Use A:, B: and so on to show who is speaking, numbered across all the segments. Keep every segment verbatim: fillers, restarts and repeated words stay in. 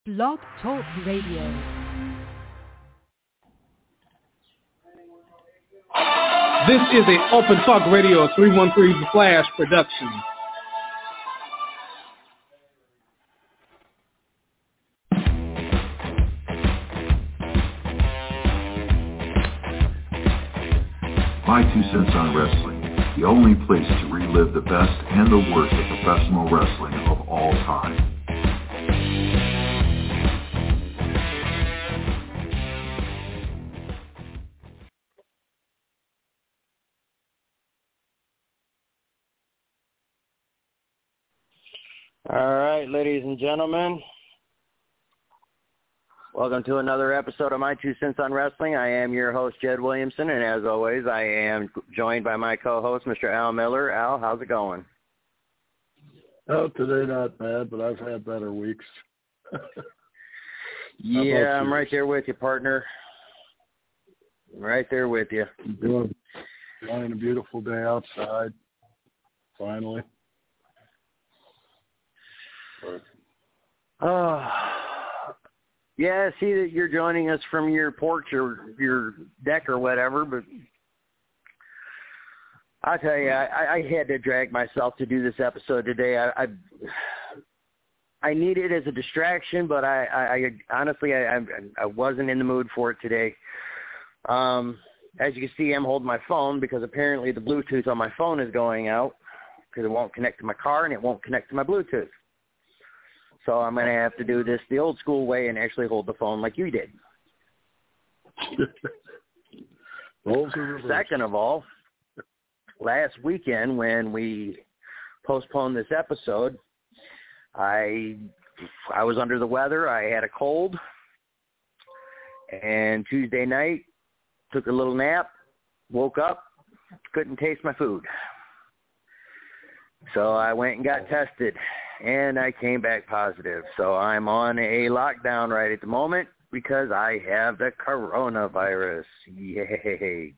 A: Blog Talk Radio.
B: This is a Open Talk Radio three one three The Flash production.
C: My Two Cents on Wrestling, the only place to relive the best and the worst of professional wrestling of all time.
D: All right, ladies and gentlemen, welcome to another episode of My Two Cents on Wrestling. I am your host, Jed Williamson, and as always, I am joined by my co-host, Mister Al Miller. Al, how's it going?
E: Oh, today not bad, but I've had better weeks.
D: Yeah, I'm right there with you, partner. I'm right there with you.
E: Enjoying, enjoying a beautiful day outside, finally.
D: Oh, yeah, I see that you're joining us from your porch or your deck or whatever, but I'll tell you, I, I had to drag myself to do this episode today. I I, I need it as a distraction, but I, I, I honestly, I, I, I wasn't in the mood for it today. Um, as you can see, I'm holding my phone because apparently the Bluetooth on my phone is going out because it won't connect to my car and it won't connect to my Bluetooth. So I'm going to have to do this the old school way and actually hold the phone like you did. Second of all, last weekend when we postponed this episode, I I was under the weather. I had a cold. And Tuesday night, took a little nap, woke up, couldn't taste my food. So I went and got tested. And I came back positive. So I'm on a lockdown right at the moment because I have the coronavirus. Yay.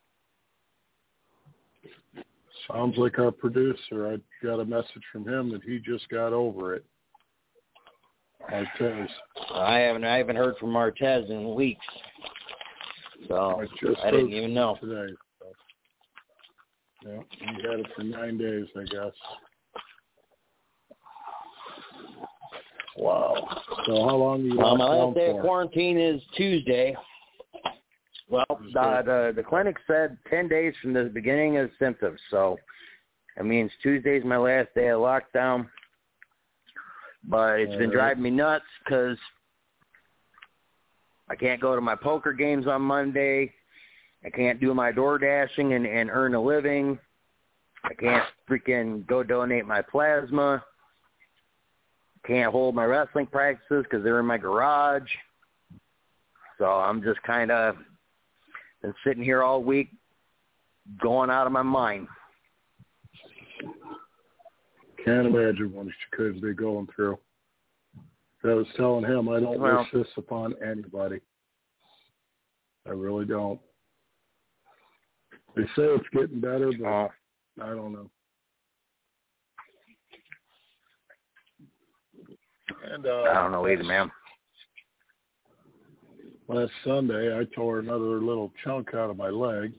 E: Sounds like our producer. I got a message from him that he just got over it. Martez.
D: I haven't I haven't heard from Martez in weeks. So
E: I, just
D: I didn't even know.
E: Today. So. Yeah, he had it for nine days, I guess. Wow. So how long are you
D: well,
E: locked
D: my
E: down
D: last day
E: for?
D: of quarantine is Tuesday. Well, the, the the clinic said ten days from the beginning of symptoms. So that means Tuesday's my last day of lockdown. But it's
E: All
D: been
E: right.
D: driving me nuts because I can't go to my poker games on Monday. I can't do my door dashing and, and earn a living. I can't freaking go donate my plasma. Can't hold my wrestling practices because they're in my garage. So I'm just kind of been sitting here all week going out of my mind.
E: Can't imagine what you could be going through. I was telling him I don't
D: well,
E: wish this upon anybody. I really don't. They say it's getting better, but
D: uh,
E: I don't know. And, uh,
D: I don't know either, man.
E: Last Sunday, I tore another little chunk out of my leg.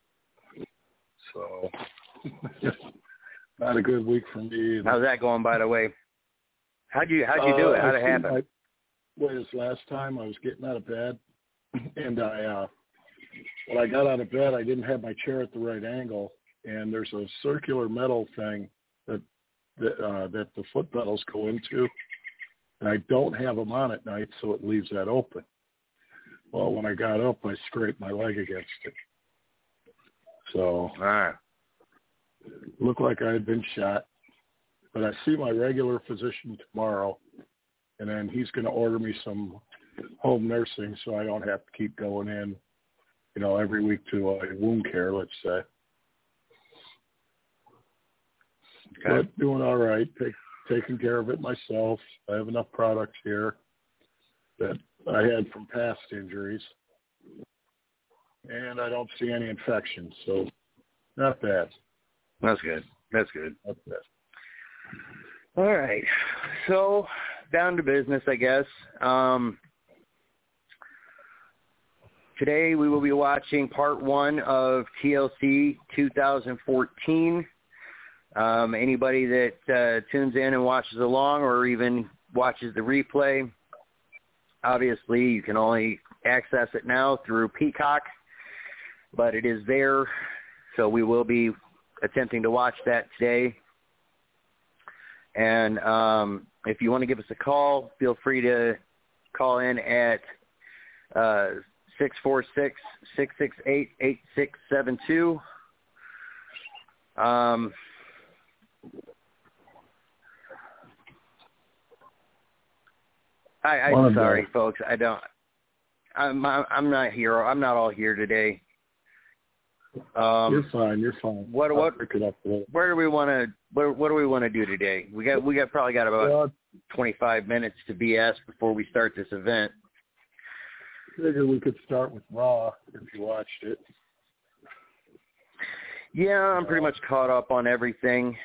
E: So, not a good week for me either.
D: How's that going, by the way? How'd you how'd you do it?
E: Uh,
D: How'd it happen?
E: I, well, this last time I was getting out of bed, and I, uh, when I got out of bed, I didn't have my chair at the right angle, and there's a circular metal thing that that, uh, that the foot pedals go into. And I don't have them on at night, so it leaves that open. Well, when I got up, I scraped my leg against it. So,
D: All right.
E: looked like I had been shot. But I see my regular physician tomorrow, and then he's going to order me some home nursing so I don't have to keep going in, you know, every week to uh, wound care, let's say.
D: Okay.
E: But doing all right. Take, taking care of it myself. I have enough products here that I had from past injuries. And I don't see any infections, so not bad.
D: That's good. That's good.
E: Not bad.
D: All right. So down to business, I guess. Um, today we will be watching part one of T L C two thousand fourteen. Um, anybody that uh, tunes in and watches along or even watches the replay, obviously you can only access it now through Peacock, but it is there, so we will be attempting to watch that today. And um, if you want to give us a call, feel free to call in at uh, six four six, six six eight, eight six seven two. Um, I, I'm sorry, that. folks. I don't. I'm. I'm not here. I'm not all here today. Um,
E: you're fine. You're fine.
D: What? What? Where do we want to? What, what do we want to do today? We got. We got probably got about well, twenty-five minutes to B S before we start this event.
E: I figured we could start with Raw if you watched it.
D: Yeah, I'm pretty much caught up on everything.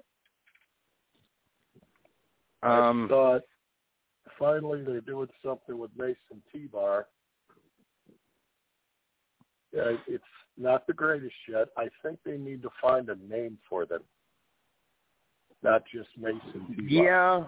D: Um,
E: I thought finally they're doing something with Mason T-Bar. Yeah, it's not the greatest yet. I think they need to find a name for them, not just Mason T-Bar.
D: Yeah.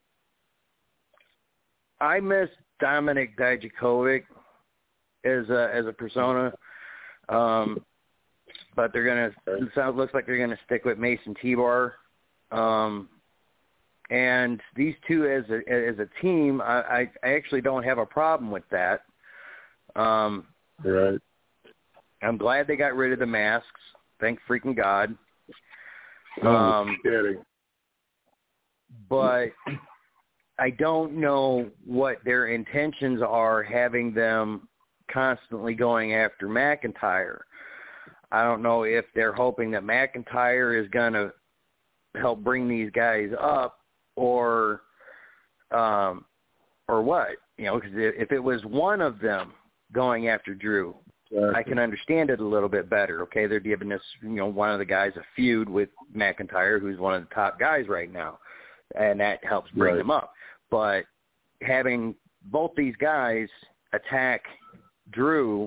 D: I miss Dominic Dijakovic as a as a persona, um, but they're gonna. It sounds looks like they're gonna stick with Mason T-Bar, um, and these two as a as a team. I, I, I actually don't have a problem with that. Um,
E: right.
D: I'm glad they got rid of the masks. Thank freaking God.
E: No
D: um,
E: kidding.
D: But I don't know what their intentions are having them constantly going after McIntyre. I don't know if they're hoping that McIntyre is going to help bring these guys up or um, or what. You know, because if it was one of them going after Drew, exactly. I can understand it a little bit better. Okay, they're giving us, you know, one of the guys a feud with McIntyre, who's one of the top guys right now, and that helps bring
E: right.
D: them up. But having both these guys attack Drew,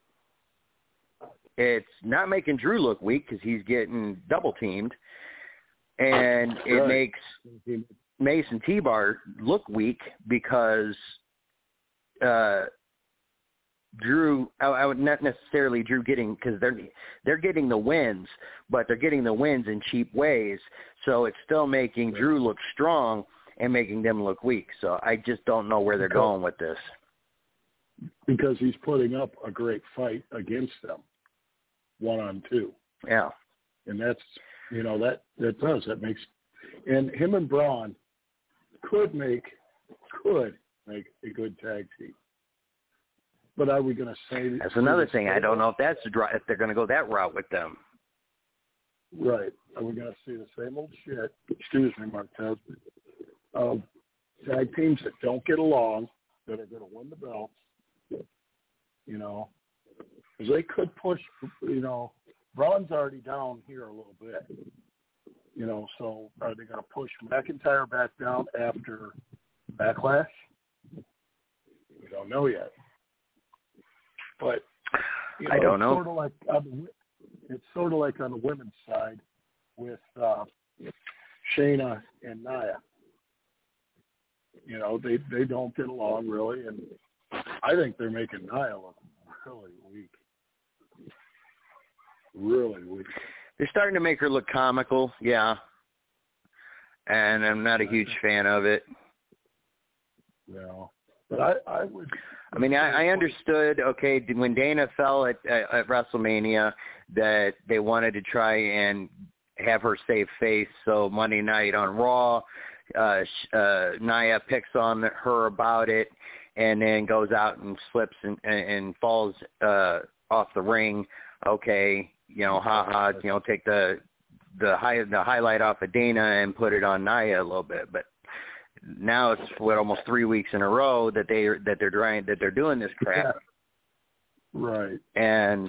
D: it's not making Drew look weak because he's getting double teamed, and it
E: right.
D: makes Mason T-Bar look weak because uh, Drew, I, I would not necessarily Drew getting, because they're they're getting the wins, but they're getting the wins in cheap ways, so it's still making right. Drew look strong and making them look weak. So I just don't know where they're because, going with this.
E: Because he's putting up a great fight against them, one on two.
D: Yeah.
E: And that's, you know, that, that does, that makes, and him and Braun could make, could make a good tag team. But are we going to say...
D: That's another thing. I don't know if that's if they're going to go that route with them.
E: Right. Are we going to see the same old shit, excuse me, Marquez, of tag teams that don't get along, that are going to win the belts, you know? Because they could push, you know, Braun's already down here a little bit, you know, so are they going to push McIntyre back down after Backlash? We don't know yet. But you know,
D: I don't know.
E: It's sort of like on the, it's sort of like on the women's side with uh, Shayna and Nia. You know, they they don't get along really, and I think they're making Nia look really weak, really weak.
D: They're starting to make her look comical, yeah. And I'm not a huge fan of it.
E: No, but I I would.
D: I mean, I, I understood, okay, when Dana fell at, at, at WrestleMania that they wanted to try and have her save face. So Monday night on Raw, uh, uh, Nia picks on her about it and then goes out and slips and, and, and falls uh, off the ring. Okay, you know, ha-ha, you know, take the the high the highlight off of Dana and put it on Nia a little bit. But now it's what almost three weeks in a row that they that they're trying that they're doing this crap.
E: Yeah. Right.
D: And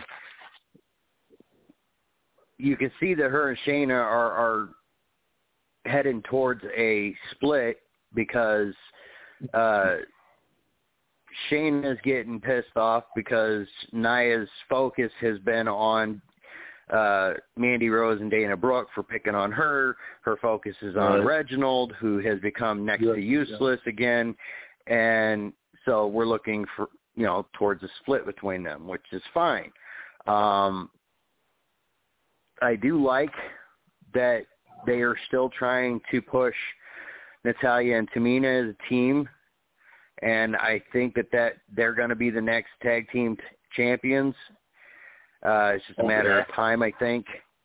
D: you can see that her and Shayna are, are heading towards a split because uh, Shayna's getting pissed off because Nia's focus has been on uh, Mandy Rose and Dana Brooke for picking on her. Her focus is on
E: right.
D: Reginald, who has become next
E: yeah,
D: to useless yeah. again. And so we're looking for, you know, towards a split between them, which is fine. Um, I do like that they are still trying to push Natalya and Tamina as a team, and I think that, that they're going to be the next tag team t- champions. Uh, it's just a matter
E: okay.
D: of time, I think.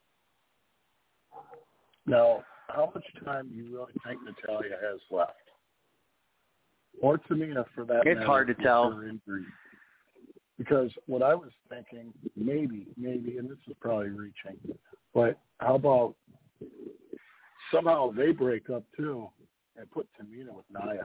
E: Now, how much time do you really think Natalya has left? Or Tamina, for that
D: It's
E: matter,
D: hard to tell.
E: Injury. Because what I was thinking, maybe, maybe, and this is probably reaching, but how about somehow they break up too and put Tamina with Nia?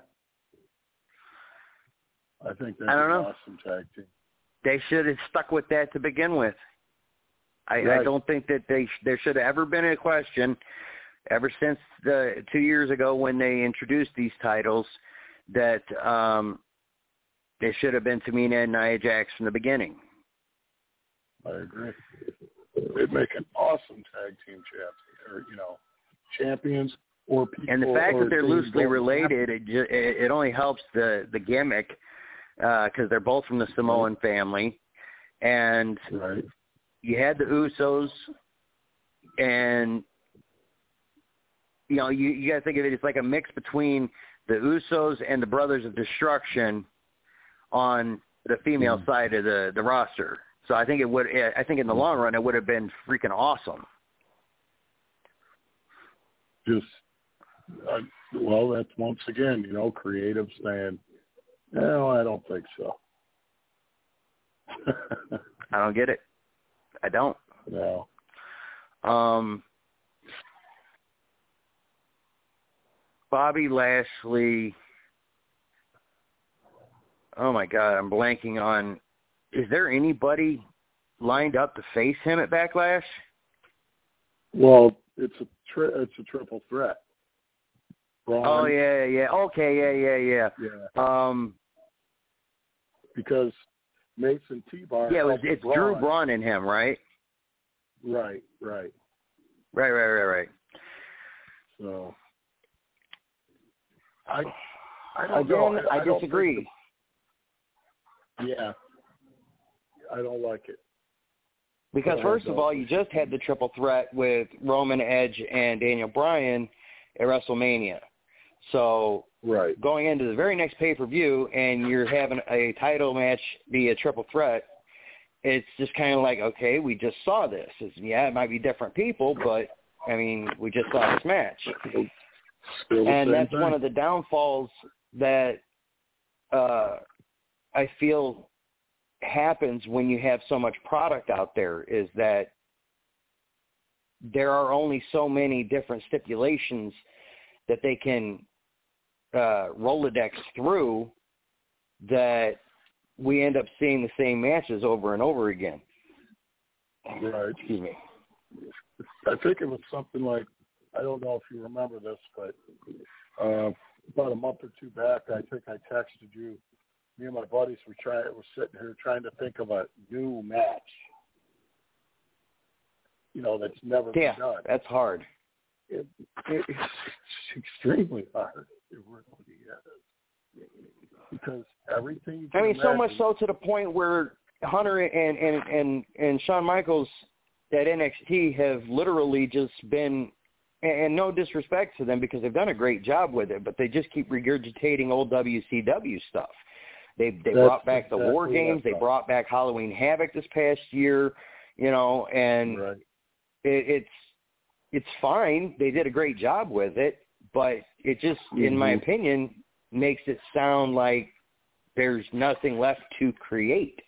E: I think that's
D: I don't
E: an
D: know.
E: awesome tag team.
D: They should have stuck with that to begin with. I,
E: right.
D: I don't think that they there should have ever been a question ever since the two years ago when they introduced these titles that um, they should have been Tamina and Nia Jax from the beginning.
E: I agree. They'd make an awesome tag team champion, or you know, champions or people.
D: And the fact that they're loosely related,
E: happen.
D: it, ju- it only helps the the gimmick because uh, they're both from the Samoan right. family, and
E: right.
D: you had the Usos, and you know you you got to think of it as like a mix between the Usos and the Brothers of Destruction on the female mm-hmm. side of the, the roster. So I think it would. I think in the long run, it would have been freaking awesome.
E: Just uh, well, that's once again, you know, creative saying, "No, I don't think so."
D: I don't get it. I don't.
E: No.
D: Um. Bobby Lashley. Oh my God, I'm blanking on. Is there anybody lined up to face him at Backlash?
E: Well, it's a tri- it's a triple threat. Braun,
D: oh yeah, yeah. Okay, yeah, yeah,
E: yeah.
D: Yeah. Um.
E: Because Mason T-Bar.
D: Yeah, it was, it's
E: Braun.
D: Drew Braun and him, right?
E: Right, right,
D: right, right, right, right.
E: So. I, I don't
D: Again,
E: know. I,
D: I, I disagree.
E: Yeah, I don't like it.
D: Because first of all, you just had the triple threat with Roman, Edge, and Daniel Bryan at WrestleMania. So
E: right.
D: going into the very next pay-per-view and you're having a title match be a triple threat, it's just kind of like, okay, we just saw this. It's, yeah, it might be different people, but, I mean, we just saw this match. And that's
E: thing.
D: one of the downfalls that uh, I feel happens when you have so much product out there is that there are only so many different stipulations that they can uh, Rolodex through that we end up seeing the same matches over and over again.
E: Right.
D: Excuse me.
E: I think it was something like, I don't know if you remember this, but uh, about a month or two back, I think I texted you. Me and my buddies were trying. Were sitting here trying to think of a new match. You know, that's never
D: yeah,
E: been done.
D: That's hard.
E: It, it, it's extremely hard. It really is. Because everything. You can
D: I mean,
E: imagine,
D: so much so to the point where Hunter and and and and Shawn Michaels at N X T have literally just been. And no disrespect to them because they've done a great job with it, but they just keep regurgitating old W C W stuff. They they
E: That's
D: brought back the
E: exactly
D: War Games. They brought back Halloween Havoc this past year, you know, and
E: right.
D: it, it's it's fine. They did a great job with it, but it just, mm-hmm. in my opinion, makes it sound like there's nothing left to create.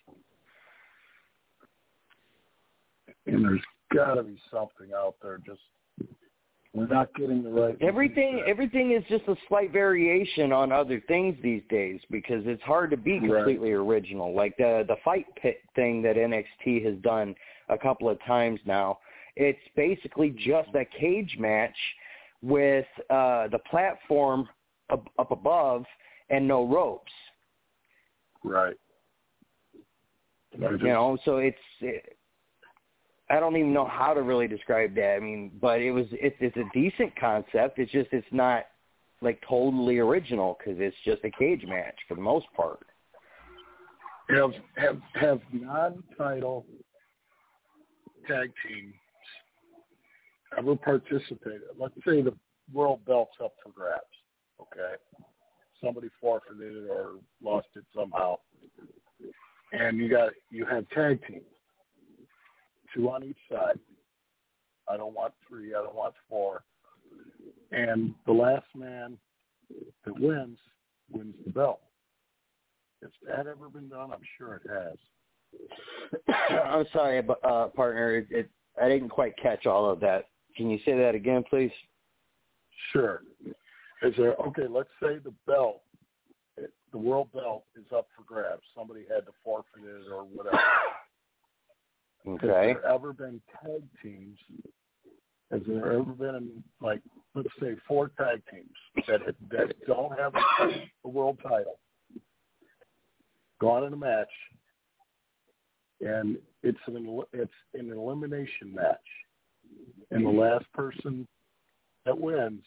E: And there's got to be something out there just. We're not getting the right.
D: Everything, everything is just a slight variation on other things these days because it's hard to be completely right. original. Like the the fight pit thing that N X T has done a couple of times now. It's basically just a cage match with uh, the platform up, up above and no ropes.
E: Right.
D: You know, so it's it, I don't even know how to really describe that. I mean, but it was it's it's a decent concept. It's just it's not like totally original because it's just a cage match for the most part.
E: Have have have non-title tag teams ever participated? Let's say the world belt's up for grabs. Okay, somebody forfeited it or lost it somehow, and you got you have tag teams, two on each side. I don't want three. I don't want four. And the last man that wins wins the belt. Has that ever been done? I'm sure it has.
D: I'm sorry, uh, partner. It, it, I didn't quite catch all of that. Can you say that again, please?
E: Sure. Is there, okay, let's say the belt, the world belt is up for grabs. Somebody had to forfeit it or whatever.
D: Okay.
E: Has there ever been tag teams? Has there ever been, like, let's say four tag teams that that don't have a world title, gone in a match, and it's an it's an elimination match, and the last person that wins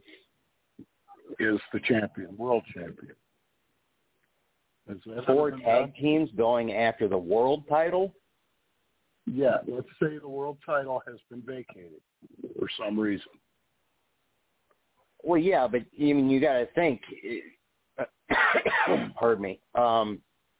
E: is the champion, world champion.
D: Four tag teams going after the world title?
E: Yeah, let's say the world title has been vacated for some reason.
D: Well, yeah, but I mean, you got to think. Pardon me. Um,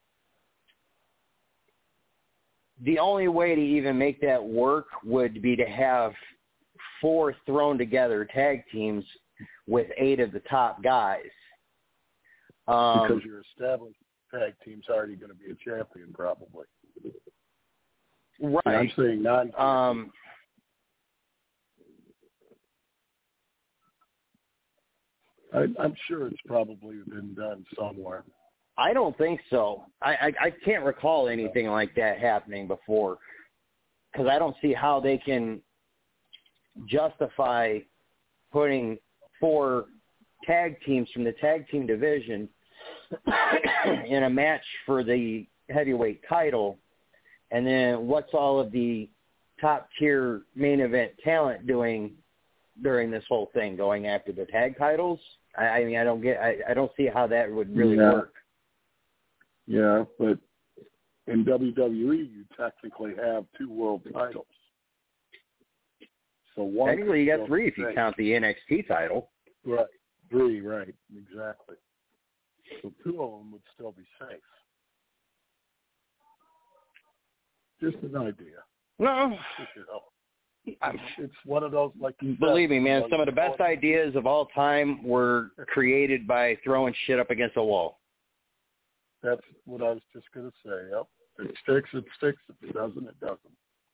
D: the only way to even make that work would be to have four thrown together tag teams with eight of the top guys. Um,
E: because your established tag team's already going to be a champion, probably.
D: Right.
E: And I'm saying non.
D: Um,
E: I, I'm sure it's probably been done somewhere.
D: I don't think so. I, I, I can't recall anything like that happening before because I don't see how they can justify putting four tag teams from the tag team division in a match for the heavyweight title. And then what's all of the top-tier main event talent doing during this whole thing, going after the tag titles? I, I mean, I don't get, I, I don't see how that would really
E: yeah.
D: work.
E: Yeah, but in W W E, you technically have two world titles. So one.
D: Technically, you got three if you count the N X T title.
E: Right, three, right, exactly. So two of them would still be safe. Just an idea.
D: No.
E: You know, it's one of those, like you
D: Believe
E: said,
D: me, man,
E: you know,
D: some of the best ideas of all time were created by throwing shit up against a wall.
E: That's what I was just going to say, yep. If it sticks, it sticks. If it doesn't, it doesn't.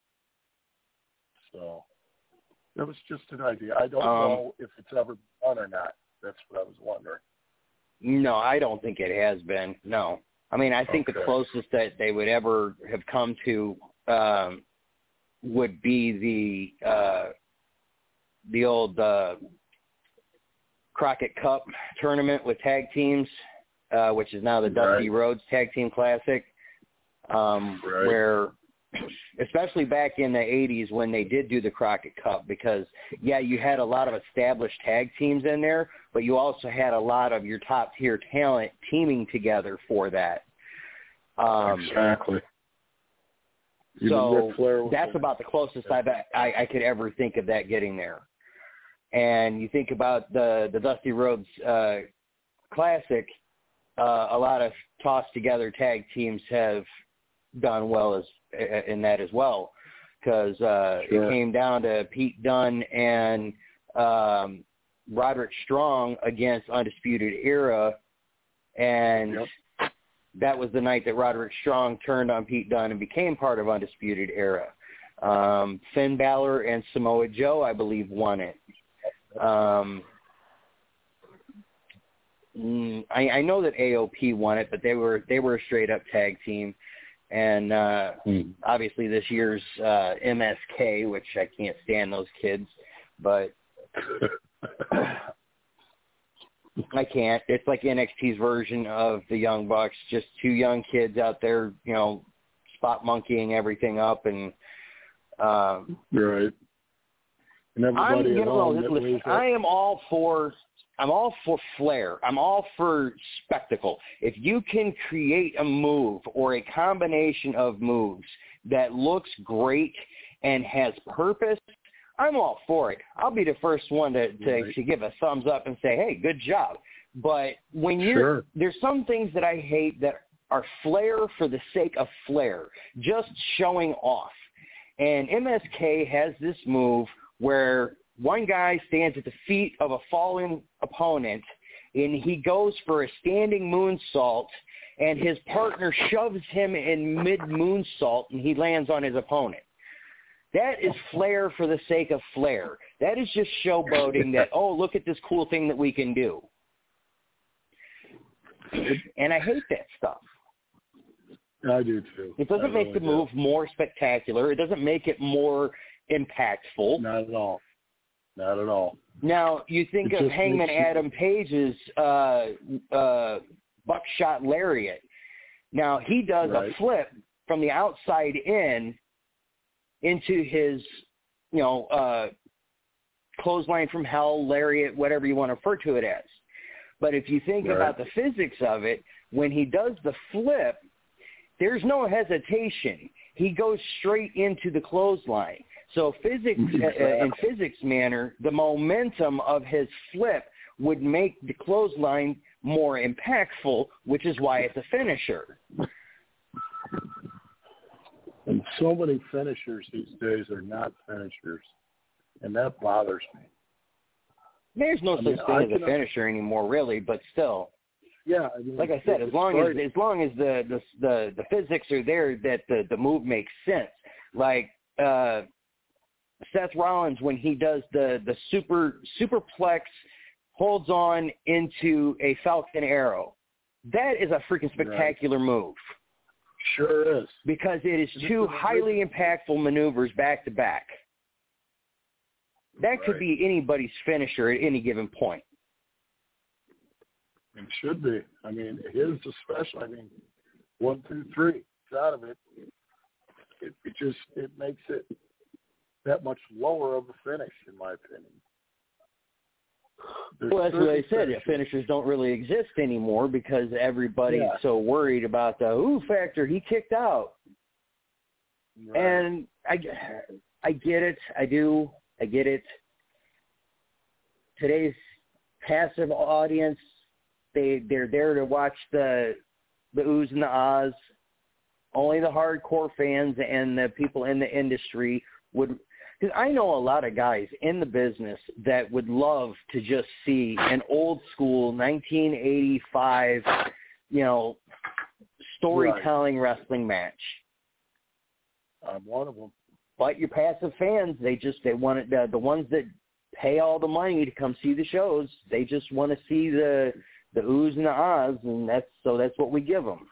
E: So that was just an idea. I don't
D: um,
E: know if it's ever done or not. That's what I was wondering.
D: No, I don't think it has been. No. I mean, I think
E: okay.
D: the closest that they would ever have come to um, would be the uh, the old uh, Crockett Cup tournament with tag teams, uh, which is now the Dusty
E: right.
D: Rhodes Tag Team Classic, um,
E: right.
D: where especially back in the eighties when they did do the Crockett Cup, because, yeah, you had a lot of established tag teams in there, but you also had a lot of your top-tier talent teaming together for that. Um,
E: exactly.
D: So that's about the closest I've, I, I could ever think of that getting there. And you think about the, the Dusty Rhodes uh, Classic, uh, a lot of tossed-together tag teams have done well as in that as well, because uh, sure. it came down to Pete Dunne and um, Roderick Strong against Undisputed Era, and yep. that was the night that Roderick Strong turned on Pete Dunne and became part of Undisputed Era. Um, Finn Balor and Samoa Joe, I believe, won it. Um, I, I know that A O P won it, but they were they were a straight up tag team. And uh, mm. obviously this year's uh, M S K, which I can't stand those kids, but I can't. It's like N X T's version of the Young Bucks, just two young kids out there, you know, spot monkeying everything up, and uh,
E: right. And everybody
D: I'm,
E: at home
D: know,
E: that
D: listen,
E: weighs
D: I am all for. I'm all for flair. I'm all for spectacle. If you can create a move or a combination of moves that looks great and has purpose, I'm all for it. I'll be the first one to, to,
E: right.
D: to give a thumbs up and say, hey, good job. But when you're
E: sure.
D: there's some things that I hate that are flair for the sake of flair, just showing off. And M S K has this move where one guy stands at the feet of a fallen opponent, and he goes for a standing moonsault, and his partner shoves him in mid-moonsault, and he lands on his opponent. That is flair for the sake of flair. That is just showboating that, oh, look at this cool thing that we can do. And I hate that stuff.
E: I do, too.
D: It doesn't
E: I
D: make
E: really
D: the move
E: do.
D: more spectacular. It doesn't make it more impactful.
E: Not at all. Not at all.
D: Now, you think
E: It
D: of
E: just
D: Hangman
E: makes
D: Adam Page's uh, uh, buckshot lariat. Now, he does
E: Right.
D: a flip from the outside in into his, you know, uh, clothesline from hell, lariat, whatever you want to refer to it as. But if you think
E: Right.
D: about the physics of it, when he does the flip, there's no hesitation. He goes straight into the clothesline. So physics,
E: Exactly.
D: uh, in physics manner, the momentum of his flip would make the clothesline more impactful, which is why it's a finisher.
E: And so many finishers these days are not finishers, and that bothers me.
D: There's no
E: I
D: such
E: mean,
D: thing
E: I
D: as a
E: can-
D: finisher anymore, really, but still.
E: Yeah, I mean,
D: Like I said, as
E: it's
D: long as
E: right.
D: as long as the the the, the physics are there, that the, the move makes sense. Like uh, Seth Rollins, when he does the the super superplex, holds on into a Falcon Arrow. That is a freaking spectacular right. move.
E: Sure is.
D: Because it is two highly impactful maneuvers back to back. That
E: right.
D: could be anybody's finisher at any given point.
E: It should be. I mean, his especially. I mean, one, two, three. It's out of it. It, it just it makes it that much lower of a finish, in my opinion. There's
D: well, that's what I said.
E: finishers.
D: Finishers don't really exist anymore because everybody's
E: yeah.
D: so worried about the ooh factor. He kicked out,
E: right.
D: and I, I get it. I do. I get it. Today's passive audience, they they're there to watch the the oohs and the ahs. Only the hardcore fans and the people in the industry would. Because I know a lot of guys in the business that would love to just see an old school nineteen eighty-five, you know, storytelling right. wrestling match.
E: I'm one of them.
D: But your passive fans, they just they want it. The, the ones that pay all the money to come see the shows, they just want to see the the oohs and the ahs, and that's so that's what we give them.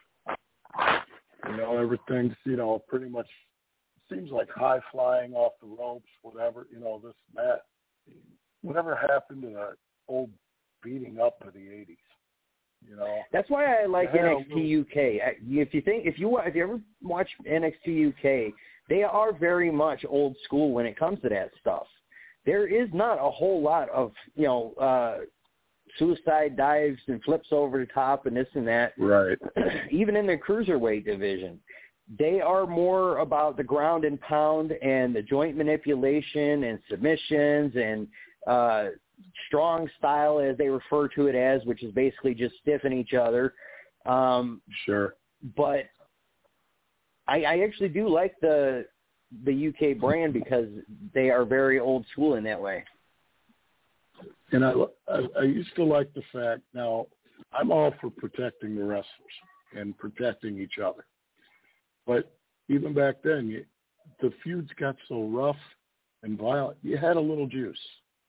E: You know, everything's you know pretty much. Seems like high flying off the ropes, whatever, you know, this and that. Whatever happened to the old beating up of the eighties, you know?
D: That's why I like N X T
E: little...
D: U K. If you think, if you if you ever watch N X T U K, they are very much old school when it comes to that stuff. There is not a whole lot of, you know, uh, suicide dives and flips over the top and this and that.
E: Right.
D: Even in their cruiserweight division. They are more about the ground and pound and the joint manipulation and submissions and uh, strong style, as they refer to it as, which is basically just stiffing each other. Um,
E: sure.
D: But I, I actually do like the the U K brand because they are very old school in that way.
E: And I, I, I used to like the fact, now, I'm all for protecting the wrestlers and protecting each other. But even back then, you, the feuds got so rough and violent, you had a little juice.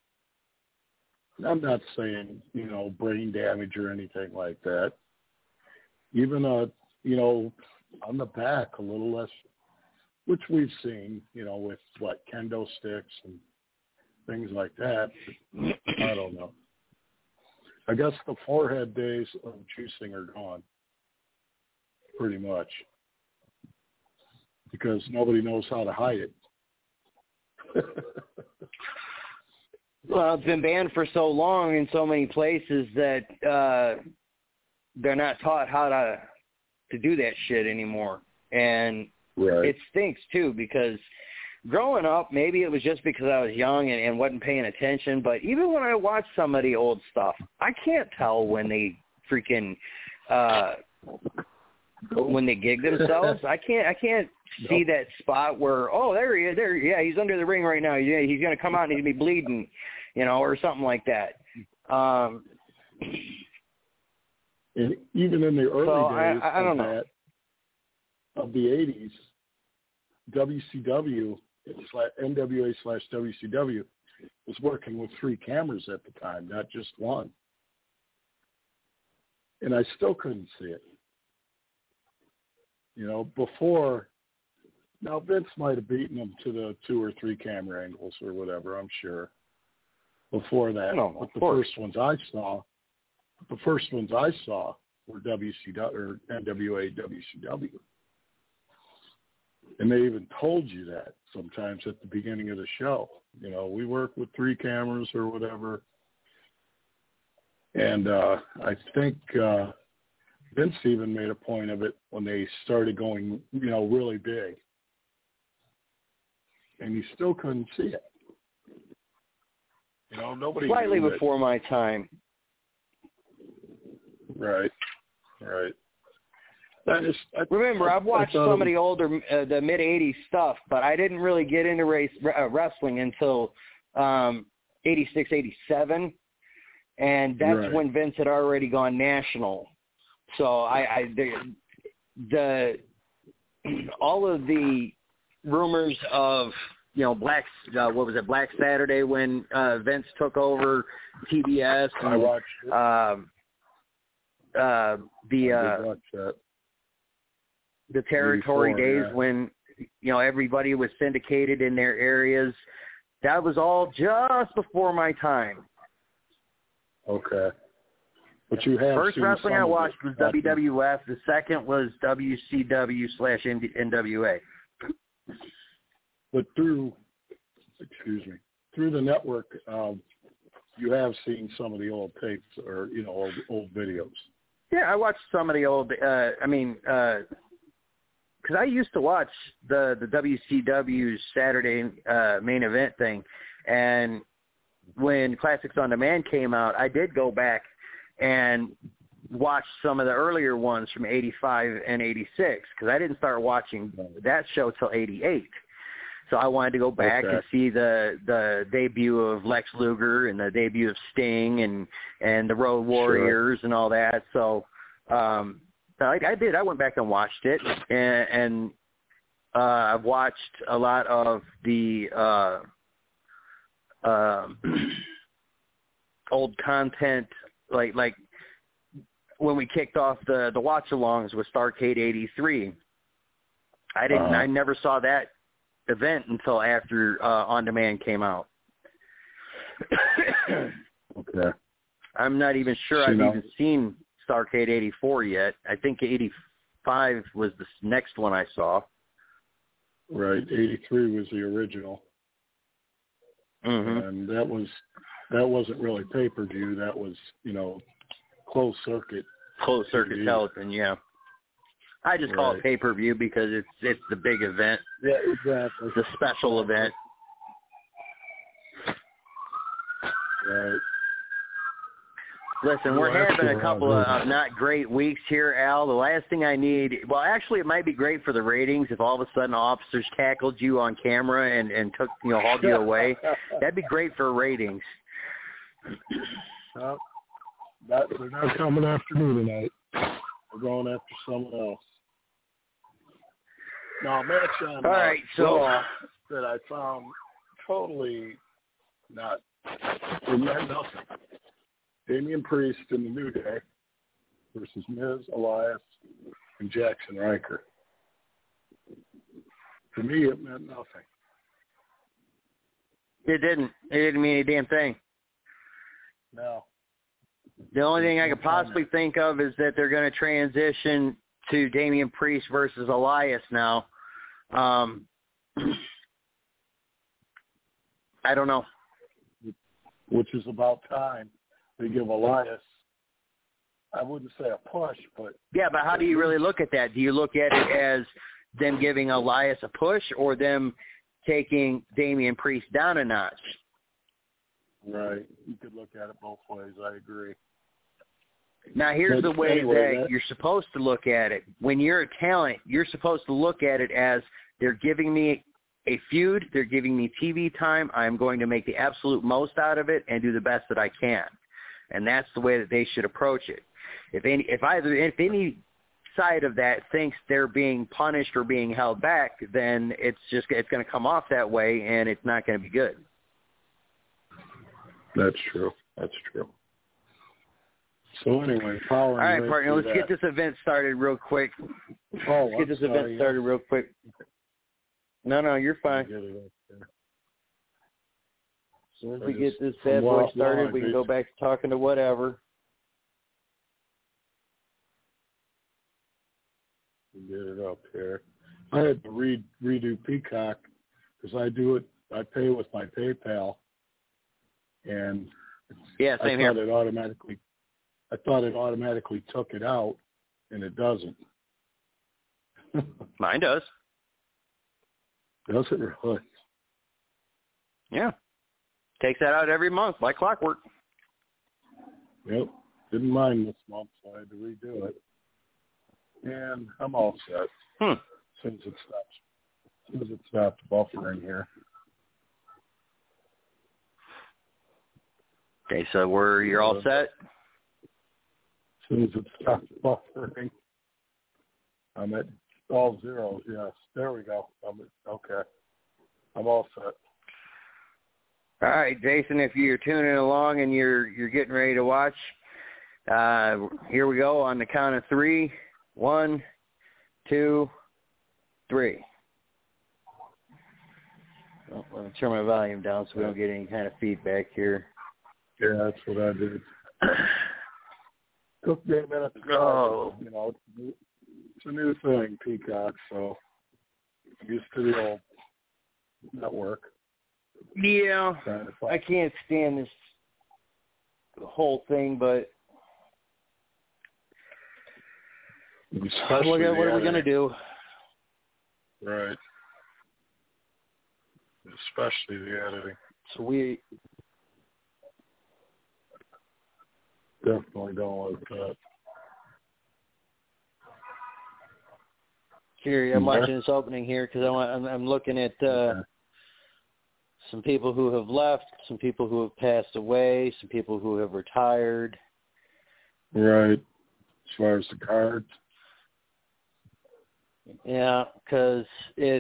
E: And I'm not saying, you know, brain damage or anything like that. Even, uh, you know, on the back, a little less, which we've seen, you know, with, what, kendo sticks and things like that. I don't know. I guess the forehead days of juicing are gone, pretty much, because nobody knows how to hide it.
D: Well, it's been banned for so long in so many places that uh, they're not taught how to to do that shit anymore. And
E: right.
D: It stinks, too, because growing up, maybe it was just because I was young and, and wasn't paying attention, but even when I watch some of the old stuff, I can't tell when they freaking uh, when they gig themselves. I can't I can't see nope. that spot where, oh, there he is, there, yeah, he's under the ring right now. Yeah, he's going to come out and he's going to be bleeding, you know, or something like that. Um,
E: and even in the early
D: so
E: days
D: I, I don't
E: of,
D: know.
E: That, of the eighties, W C W slash N W A slash W C W was working with three cameras at the time, not just one. And I still couldn't see it. You know, before, now Vince might have beaten them to the two or three camera angles or whatever, I'm sure, before that.
D: No,
E: but the
D: course.
E: first ones I saw, the first ones I saw were W C W or N W A W C W. And they even told you that sometimes at the beginning of the show. You know, we work with three cameras or whatever. And uh, I think uh, Vince even made a point of it when they started going, you know, really big. And you still couldn't see it. You know, nobody
D: Slightly
E: knew
D: before
E: it.
D: my time.
E: Right, right. I just, I,
D: Remember,
E: I,
D: I've watched
E: some
D: of the older, uh, the mid-eighties stuff, but I didn't really get into race, uh, wrestling until um, eighty-six, eighty-seven, and that's
E: right.
D: when Vince had already gone national. So I, I the, the all of the rumors of, you know, Black, uh, what was it, Black Saturday when uh, Vince took over T B S. And,
E: I watched it.
D: Um, uh, the
E: I
D: uh,
E: did watch that.
D: the territory days
E: yeah.
D: when, you know, everybody was syndicated in their areas. That was all just before my time.
E: Okay. But you have
D: First
E: seen
D: wrestling
E: some
D: I
E: of
D: watched
E: it.
D: was W W F. The second was W C W slash N W A.
E: But through, excuse me, through the network, um, you have seen some of the old tapes or, you know, old, old videos.
D: Yeah, I watched some of the old, uh, I mean, uh, because I used to watch the, the W C W Saturday uh, main event thing. And when Classics on Demand came out, I did go back and watch some of the earlier ones from eighty-five and eighty-six, because I didn't start watching that show till eighty-eight. So I wanted to go back
E: okay.
D: and see the, the debut of Lex Luger and the debut of Sting and, and the Road Warriors sure. and all that. So um, I, I did. I went back and watched it, and, and uh, I've watched a lot of the uh, uh, old content, like like when we kicked off the, the watch-alongs with Starrcade eighty-three. I didn't.
E: Uh-huh.
D: I never saw that event until after uh, On Demand came out.
E: Okay.
D: I'm not even sure
E: so
D: I've
E: now,
D: even seen Starrcade eighty-four yet. I think eighty-five was the next one I saw.
E: Right. eighty-three was the original.
D: Mm-hmm.
E: And that was that wasn't really pay-per-view. That was, you know, closed circuit.
D: Closed circuit television, yeah. I just call
E: right.
D: it pay-per-view because it's it's the big event.
E: Yeah, exactly.
D: The special event.
E: Right.
D: Listen, we're
E: well,
D: having a couple of not great weeks here, Al. The last thing I need, well, actually, it might be great for the ratings if all of a sudden officers tackled you on camera and, and took, you know, hauled you away. That'd be great for ratings.
E: Well, that, they're not coming after me tonight. They're going after someone else. Now, a match on
D: all right,
E: uh,
D: so
E: Raw that I found totally not, it meant nothing. Damian Priest in the New Day versus Miz, Elias, and Jackson Riker. To me, it meant nothing.
D: it didn't. It didn't mean a damn thing.
E: No.
D: The only thing I could possibly think of is that they're going to transition to Damian Priest versus Elias now. Um, I don't know.
E: Which is about time they give Elias, I wouldn't say a push, but...
D: Yeah, but how do you really look at that? Do you look at it as them giving Elias a push or them taking Damian Priest down a notch?
E: Right. You could look at it both ways. I agree.
D: Now, here's
E: But
D: the way
E: anyway,
D: that
E: that...
D: you're supposed to look at it. When you're a talent, you're supposed to look at it as they're giving me a feud, they're giving me T V time, I'm going to make the absolute most out of it and do the best that I can. And that's the way that they should approach it. If any, if either, if any side of that thinks they're being punished or being held back, then it's just, it's going to come off that way and it's not going to be good.
E: That's true. That's true. So anyway, Paul.
D: All right, partner, let's that. get this event started real quick.
E: Oh,
D: let's get this sorry, event started yeah. real quick. No, no, you're fine. As soon as we get this bad boy started, we can go back to talking to whatever.
E: Get it up here. I had to re- redo Peacock because I do it. I pay with my PayPal, and
D: yeah, same
E: I
D: here.
E: thought it automatically. I thought it automatically took it out, and it doesn't.
D: Mine does.
E: Does it really?
D: Yeah. Takes that out every month like clockwork.
E: Yep. Didn't mind this month, so I had to redo it. And I'm all set.
D: Hmm.
E: Since it stops, since it stopped buffering here.
D: Okay, so we're you're all set.
E: As soon as it stopped buffering, I'm at all zeros. Yes, there we go. I'm at, okay, I'm all set.
D: All right, Jason, if you're tuning along and you're you're getting ready to watch, uh, here we go on the count of three. One, two, three. Oh, let me turn my volume down so we don't get any kind of feedback here.
E: Yeah, that's what I did. Took me a minute to
D: go.
E: You know, it's a new thing, Peacock, so I'm used to the old network.
D: Yeah, I can't stand this whole thing, but
E: Especially
D: look at what are we going to do?
E: Right. Especially the editing.
D: So we
E: definitely don't like that.
D: Here, I'm watching this opening here because I'm, I'm looking at uh, okay. some people who have left, some people who have passed away, some people who have retired.
E: Right. As far as the cards.
D: Yeah, because it's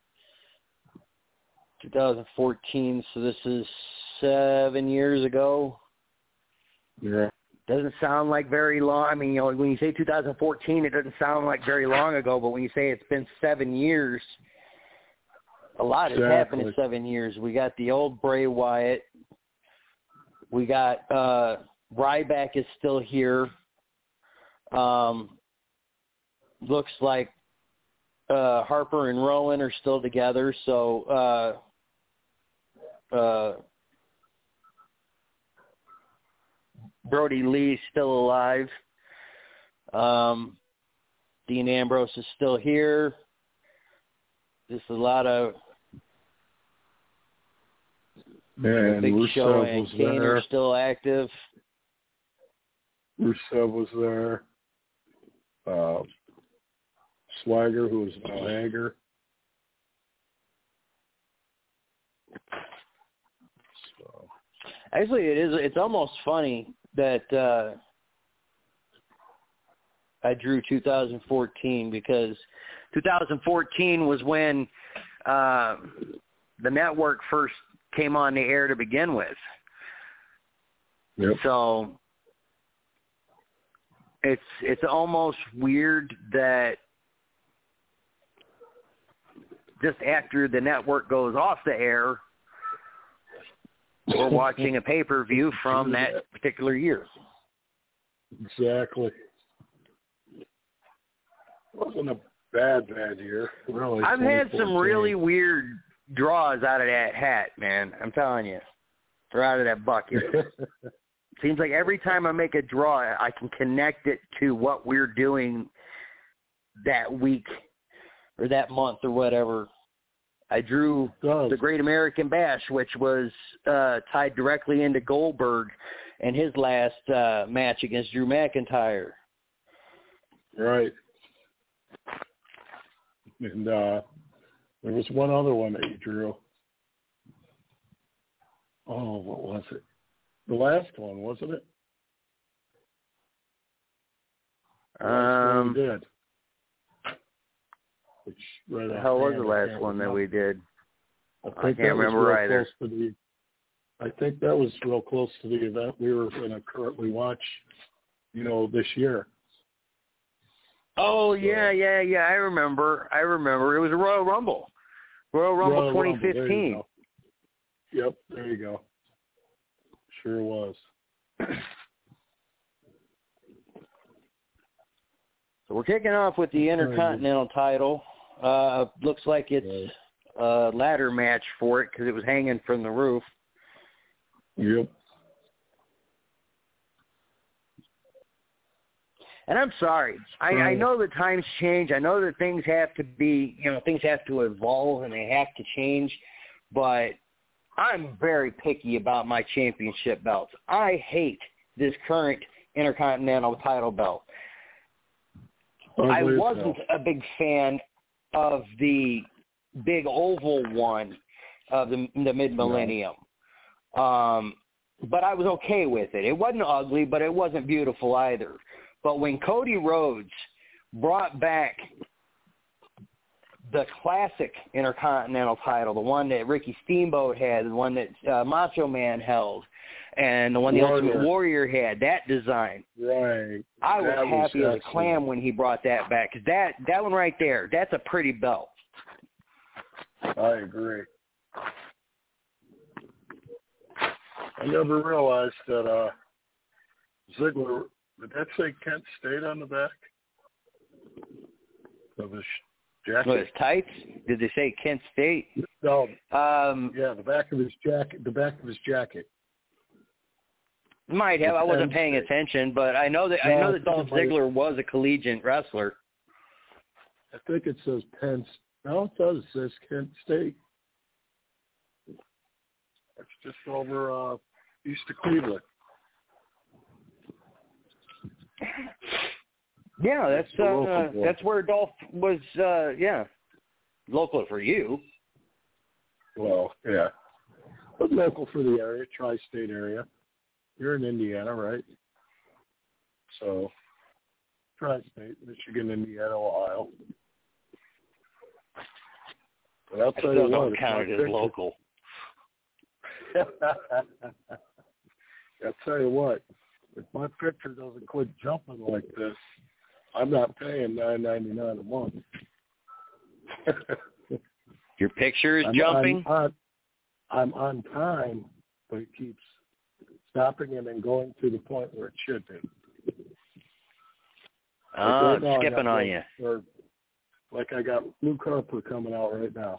D: two thousand fourteen, so this is seven years ago.
E: Yeah.
D: Doesn't sound like very long. I mean, you know, when you say two thousand fourteen, it doesn't sound like very long ago, but when you say it's been seven years, a lot
E: exactly.
D: has happened in seven years. We got the old Bray Wyatt. We got uh, Ryback is still here. Um, looks like Uh, Harper and Rowan are still together, so uh, uh, Brody Lee's still alive. Um, Dean Ambrose is still here. Just a lot of
E: Man,
D: Big
E: Rusev
D: Show and
E: was
D: Kane
E: there.
D: are still active.
E: Rusev was there. Uh, Swagger, who is now Hager. So.
D: Actually, it is. It's almost funny that uh, I drew two thousand fourteen because two thousand fourteen was when uh, the network first came on the air to begin with.
E: Yep.
D: So it's it's almost weird that just after the network goes off the air, we're watching a pay-per-view from that particular year.
E: Exactly. It wasn't a bad, bad year, really.
D: I've had some really weird draws out of that hat, man. I'm telling you. Or out of that bucket. Seems like every time I make a draw, I can connect it to what we're doing that week or that month or whatever. I drew the Great American Bash, which was uh, tied directly into Goldberg and his last uh, match against Drew McIntyre.
E: Right. And uh, there was one other one that you drew. Oh, what was it? The last one, wasn't it? The last
D: um,
E: one we did. Which, right
D: the hell was the last one that we did?
E: I, think
D: I can't
E: that
D: remember
E: was real
D: either.
E: Close to the, I think that was real close to the event we were going to currently watch, you know, this year.
D: Oh, yeah, yeah, yeah. I remember. I remember. It was a Royal Rumble. Royal Rumble
E: Royal
D: twenty fifteen.
E: Rumble, there you go. Yep, there you go. Sure was.
D: So we're kicking off with the Intercontinental title. Uh, looks like it's a ladder match for it because it was hanging from the roof.
E: Yep.
D: And I'm sorry. I, I know that times change. I know that things have to be, you know, things have to evolve and they have to change. But I'm very picky about my championship belts. I hate this current Intercontinental title belt. I wasn't a big fan of the big oval one of the, the mid-millennium. Um, but I was okay with it. It wasn't ugly, but it wasn't beautiful either. But when Cody Rhodes brought back the classic Intercontinental title, the one that Ricky Steamboat had, the one that uh, Macho Man held, and the one the Warrior. Ultimate Warrior had, that design.
E: Right.
D: I was
E: that
D: happy
E: was
D: as a clam when he brought that back, because that, that one right there, that's a pretty belt.
E: I agree. I never realized that uh, Ziggler, did that say Kent State on the back of his jacket?
D: What, his tights? Did they say Kent State?
E: No.
D: Um,
E: yeah, the back of his jacket. The back of his jacket.
D: Might have. I wasn't paying
E: State.
D: attention, but I know that no, I know that Dolph Ziggler was a collegiate wrestler.
E: I think it says Penn. No, it does. It says Kent State. It's just over uh, east of Cleveland.
D: Yeah, that's uh, that's where Dolph was. Uh, yeah, local for you.
E: Well, yeah, but local for the area, tri-state area. You're in Indiana, right? So, tri-state, Michigan, Indiana, Ohio. But I'll tell
D: I
E: you
D: still
E: what,
D: don't count it as local.
E: I'll tell you what, if my picture doesn't quit jumping like this, I'm not paying nine ninety-nine a month.
D: Your picture is
E: I'm,
D: jumping?
E: I'm on, I'm on time, but it keeps stopping and then going to the point where it should be.
D: Oh,
E: like right
D: it's skipping on
E: like,
D: you.
E: Or, like I got Luke Harper coming out right now.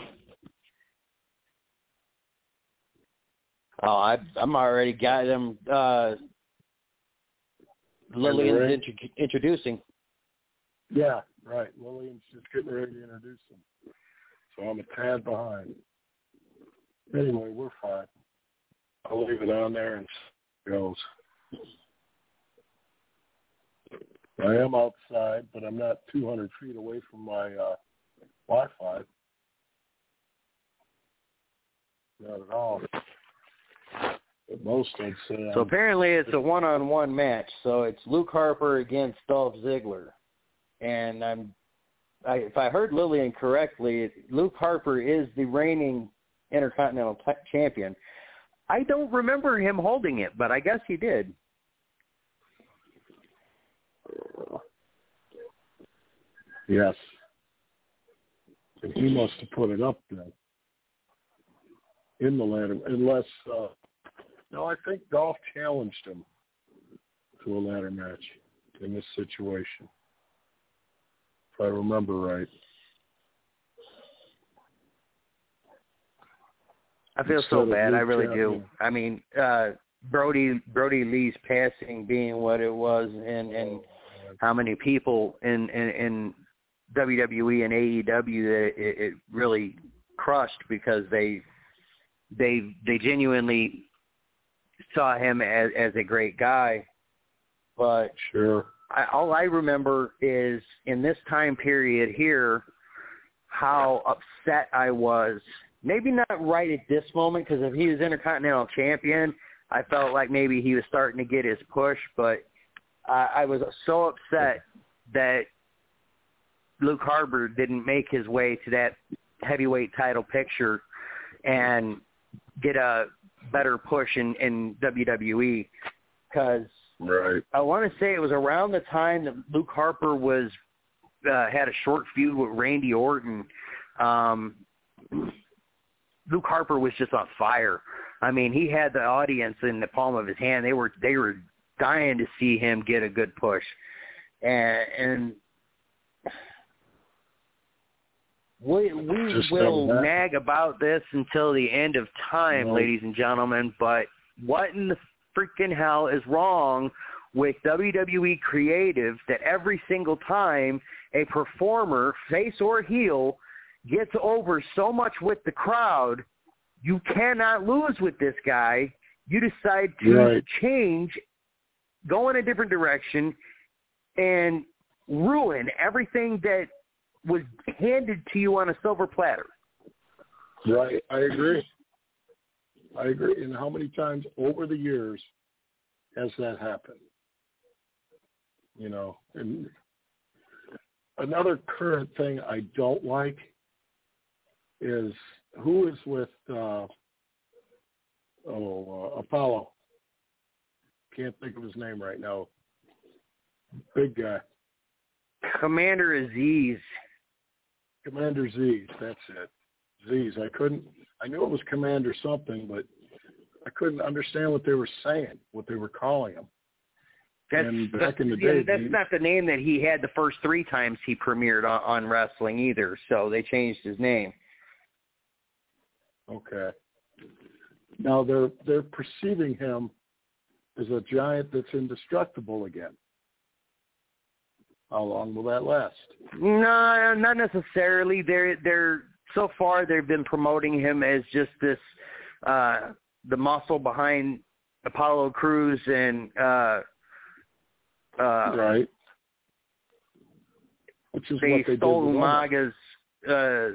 D: Oh, I, I'm already got him. Uh, Lillian's intro- introducing.
E: Yeah, right. Lillian's just getting ready to introduce him. So I'm a tad behind. Anyway, we're fine. I'll leave it on there and it goes. I am outside, but I'm not two hundred feet away from my uh, Wi-Fi. Not at all. At most, I'd say.
D: So
E: I'm,
D: apparently it's a one-on-one match. So it's Luke Harper against Dolph Ziggler. And I'm, I, if I heard Lillian correctly, Luke Harper is the reigning Intercontinental t- champion. I don't remember him holding it, but I guess he did.
E: Yes. And he must have put it up then. In the ladder, unless, uh, no, I think Dolph challenged him to a ladder match in this situation, if I remember right.
D: I feel so bad. I really do. I mean, uh, Brody Brody Lee's passing being what it was, and, and how many people in, in, in W W E and A E W that it, it really crushed, because they they they genuinely saw him as, as a great guy. But
E: sure,
D: I, all I remember is in this time period here, how upset I was. Maybe not right at this moment, because if he was Intercontinental Champion, I felt like maybe he was starting to get his push. But uh, I was so upset that Luke Harper didn't make his way to that heavyweight title picture and get a better push in, in W W E. Because
E: right.
D: I want to say it was around the time that Luke Harper was uh, had a short feud with Randy Orton. Um, Luke Harper was just on fire. I mean, he had the audience in the palm of his hand. They were they were dying to see him get a good push, and, and we we
E: just
D: will nag about this until the end of time, no. ladies and gentlemen. But what in the freaking hell is wrong with W W E Creative that every single time a performer, face or heel, gets over so much with the crowd, you cannot lose with this guy. You decide to
E: right.
D: change, go in a different direction, and ruin everything that was handed to you on a silver platter.
E: Right. I agree. I agree. And how many times over the years has that happened? You know, and another current thing I don't like is who is with uh, oh uh, Apollo. Can't think of his name right now. Big guy.
D: Commander Aziz.
E: Commander Aziz, that's it. Aziz. I couldn't. I knew it was Commander something, but I couldn't understand what they were saying, what they were calling him.
D: That's,
E: and back
D: that's,
E: in the day,
D: yeah, that's he, not the name that he had the first three times he premiered on, on wrestling either. So they changed his name.
E: Okay. Now they're they're perceiving him as a giant that's indestructible again. How long will that last?
D: No, not necessarily. They're they're so far they've been promoting him as just this uh, the muscle behind Apollo Crews and uh, uh,
E: right. Which is
D: they
E: what they
D: stole
E: did with
D: Umaga's uh,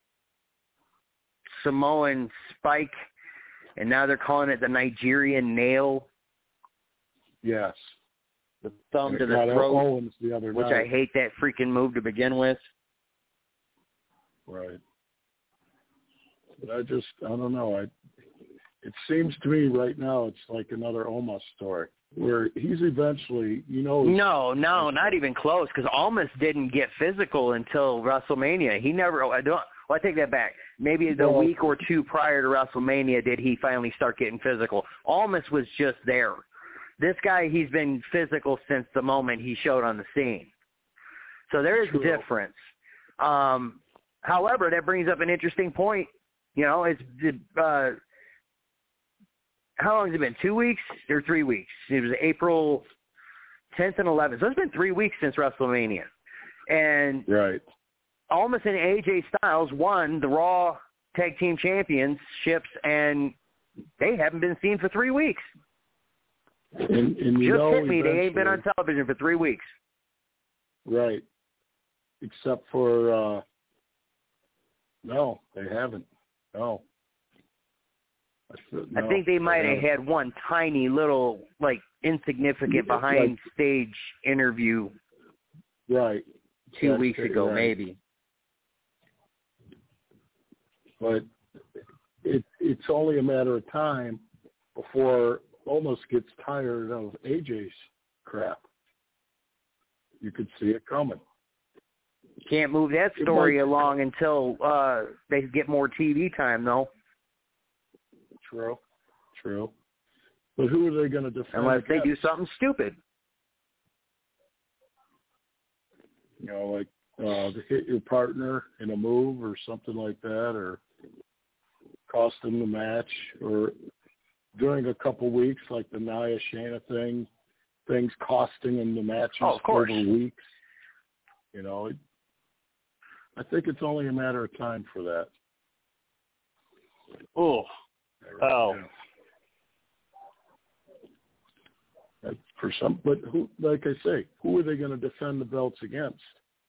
D: Samoan spike, and now they're calling it the Nigerian nail.
E: Yes.
D: The thumb
E: and
D: to the throat,
E: Owens the other
D: which
E: night.
D: I hate that freaking move to begin with.
E: Right. But I just, I don't know. I, it seems to me right now it's like another Omos story where he's eventually, you know.
D: No, no, not even close, because Omos didn't get physical until WrestleMania. He never, I don't, well, I take that back. Maybe the
E: well,
D: week or two prior to WrestleMania did he finally start getting physical. Omos was just there. This guy, he's been physical since the moment he showed on the scene. So there is a difference. Um, however, that brings up an interesting point. You know, it's uh, how long has it been? Two weeks or three weeks? It was April tenth and eleventh. So it's been three weeks since WrestleMania. And
E: right.
D: Omos and A J Styles won the Raw Tag Team Championships, and they haven't been seen for three weeks.
E: And, and you
D: Just
E: know,
D: hit me. They ain't been on television for three weeks.
E: Right. Except for, uh, no, they haven't. No. I, feel, no,
D: I think they might
E: they
D: have had one tiny little, like, insignificant behind like, stage interview.
E: Right.
D: Two
E: That's
D: weeks ago,
E: right.
D: maybe.
E: But it, it's only a matter of time before Omos gets tired of A J's crap. You could see it coming.
D: Can't move that story along until uh, they get more T V time, though.
E: True, true. But who are they going to defend?
D: Unless
E: against?
D: they do something stupid.
E: You know, like uh, to hit your partner in a move or something like that, or cost them the match, or during a couple weeks, like the Nia Shayna thing, things costing them the matches
D: oh, of course.
E: over weeks. You know, it, I think it's only a matter of time for that.
D: Oh, oh.
E: Yeah. For some, but who, like I say, who are they going to defend the belts against?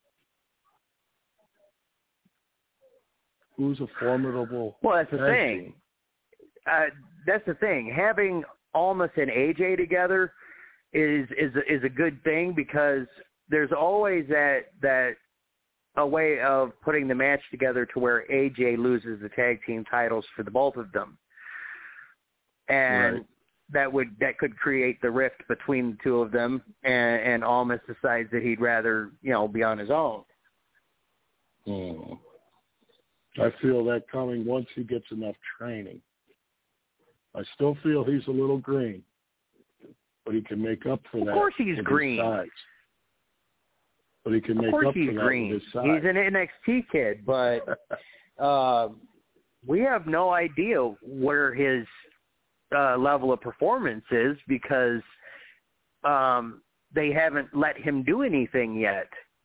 E: Who's a formidable?
D: Well, that's the thing. Uh, that's the thing. Having Almas and A J together is is is a good thing, because there's always that that a way of putting the match together to where A J loses the tag team titles for the both of them, and
E: right.
D: that would that could create the rift between the two of them, and, and Almas decides that he'd rather you know be on his own.
E: Hmm. I feel that coming once he gets enough training. I still feel he's a little green, but he can make up for that.
D: Of course he's
E: with
D: green.
E: His size. But he can make
D: of course
E: up
D: he's
E: for that
D: green.
E: with his size.
D: He's an N X T kid, but uh, we have no idea where his uh, level of performance is, because um, they haven't let him do anything yet.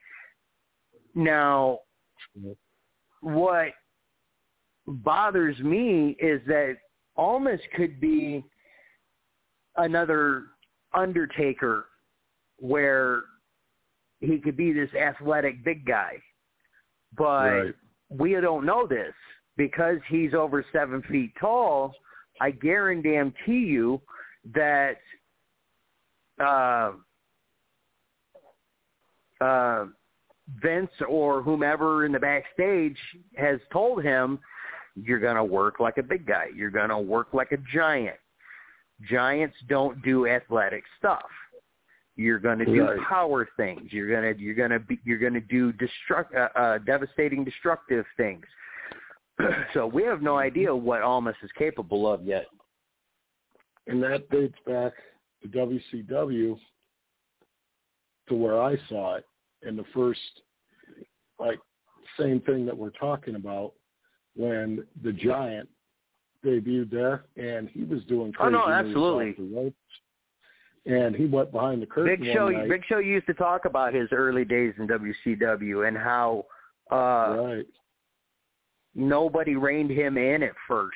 D: Now, what bothers me is that Almas could be another Undertaker, where he could be this athletic big guy. But
E: right.
D: we don't know this. Because he's over seven feet tall, I guarantee you that uh, uh, Vince or whomever in the backstage has told him, you're going to work like a big guy. You're going to work like a giant. Giants don't do athletic stuff. You're going to do
E: right.
D: power things. You're going to you're going to be you're going to do destruct uh, uh, devastating, destructive things. So we have no idea what Almas is capable of yet.
E: And that dates back to W C W, to where I saw it in the first, like, same thing that we're talking about, when the Giant debuted there, and he was doing crazy
D: oh no,
E: moves
D: absolutely.
E: off the ropes, and he went behind the curtain.
D: Big Show,
E: one night.
D: Big Show used to talk about his early days in W C W and how uh,
E: right.
D: nobody reined him in at first.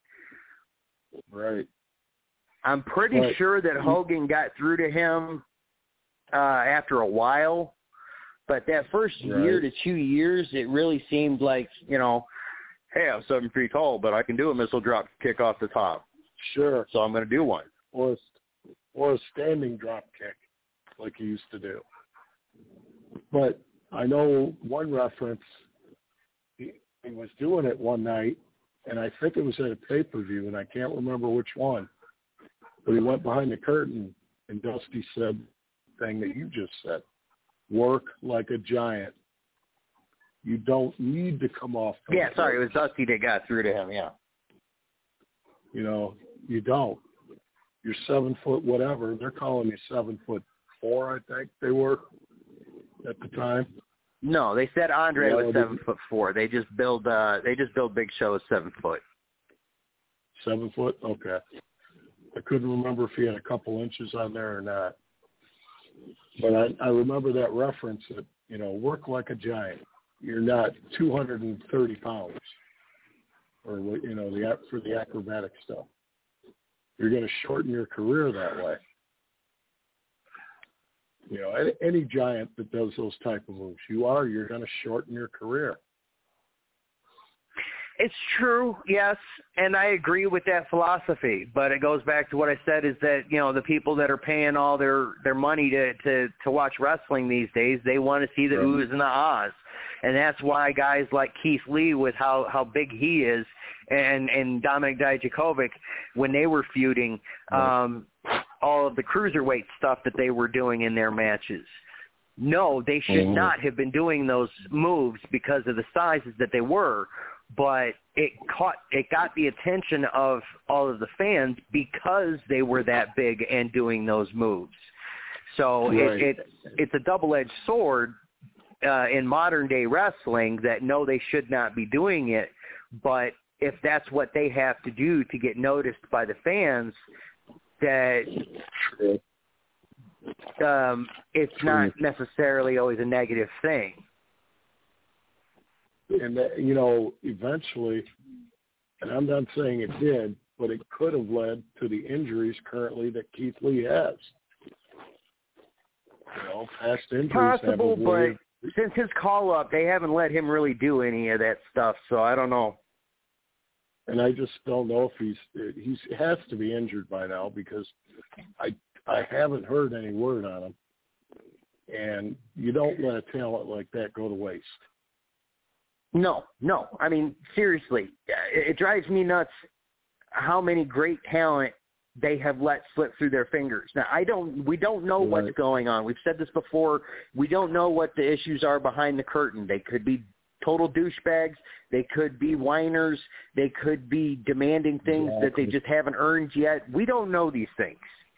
E: Right.
D: I'm pretty
E: right.
D: sure that Hogan got through to him uh, after a while, but that first
E: right.
D: year to two years, it really seemed like, you know, hey, I'm seven feet tall, but I can do a missile drop kick off the top.
E: Sure.
D: So I'm going to do one.
E: Or a, or a standing drop kick, like he used to do. But I know one reference, he, he was doing it one night, and I think it was at a pay-per-view, and I can't remember which one. But he went behind the curtain, and Dusty said the thing that you just said, work like a giant. You don't need to come off.
D: Yeah, sorry, it was Dusty that got through to him, yeah.
E: You know, you don't. You're seven foot whatever. They're calling you seven foot four, I think they were at the time.
D: No, they said Andre
E: yeah,
D: was seven foot four. They just build uh they just build Big Show as seven foot.
E: Seven foot? Okay. I couldn't remember if he had a couple inches on there or not. But I, I remember that reference that, you know, work like a giant. You're not two hundred thirty pounds, or, you know, the for the acrobatic stuff. You're going to shorten your career that way. You know, any, any giant that does those type of moves, you are, you're going to shorten your career.
D: It's true, yes, and I agree with that philosophy. But it goes back to what I said, is that, you know, the people that are paying all their, their money to, to, to watch wrestling these days, they want to see the
E: right.
D: oohs and the ahs. And that's why guys like Keith Lee, with how, how big he is, and, and Dominic Dijakovic, when they were feuding,
E: right.
D: um, all of the cruiserweight stuff that they were doing in their matches. No, they should
E: mm-hmm.
D: not have been doing those moves because of the sizes that they were. But it caught, it got the attention of all of the fans because they were that big and doing those moves. So
E: right.
D: it, it it's a double-edged sword uh, in modern day wrestling that no, they should not be doing it. But if that's what they have to do to get noticed by the fans, that um, it's not necessarily always a negative thing.
E: And, that, you know, eventually, and I'm not saying it did, but it could have led to the injuries currently that Keith Lee has. You know, past injuries.
D: Possible, but since his call-up, they haven't let him really do any of that stuff, so I don't know.
E: And I just don't know if he's he's has to be injured by now because I I haven't heard any word on him. And you don't let a talent like that go to waste.
D: No, no. I mean, seriously, it drives me nuts how many great talent they have let slip through their fingers. Now, I don't. We don't know
E: right.
D: what's going on. We've said this before. We don't know what the issues are behind the curtain. They could be total douchebags. They could be whiners. They could be demanding things exactly. that they just haven't earned yet. We don't know these things.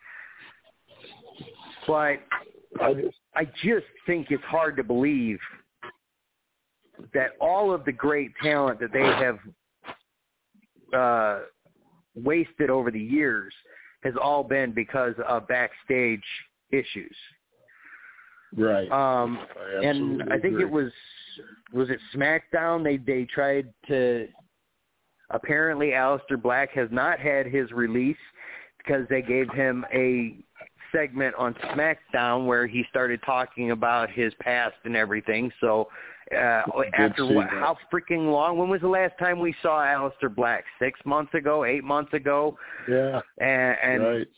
D: But
E: I just,
D: I just think it's hard to believe that all of the great talent that they have uh, wasted over the years has all been because of backstage issues.
E: Right.
D: Um,
E: I
D: and I think
E: agree.
D: it was, was it SmackDown? They, they tried to, apparently Aleister Black has not had his release because they gave him a segment on SmackDown where he started talking about his past and everything. So uh, after what, how freaking long? When was the last time we saw Aleister Black? Six months ago? Eight months ago?
E: Yeah.
D: And, and
E: right.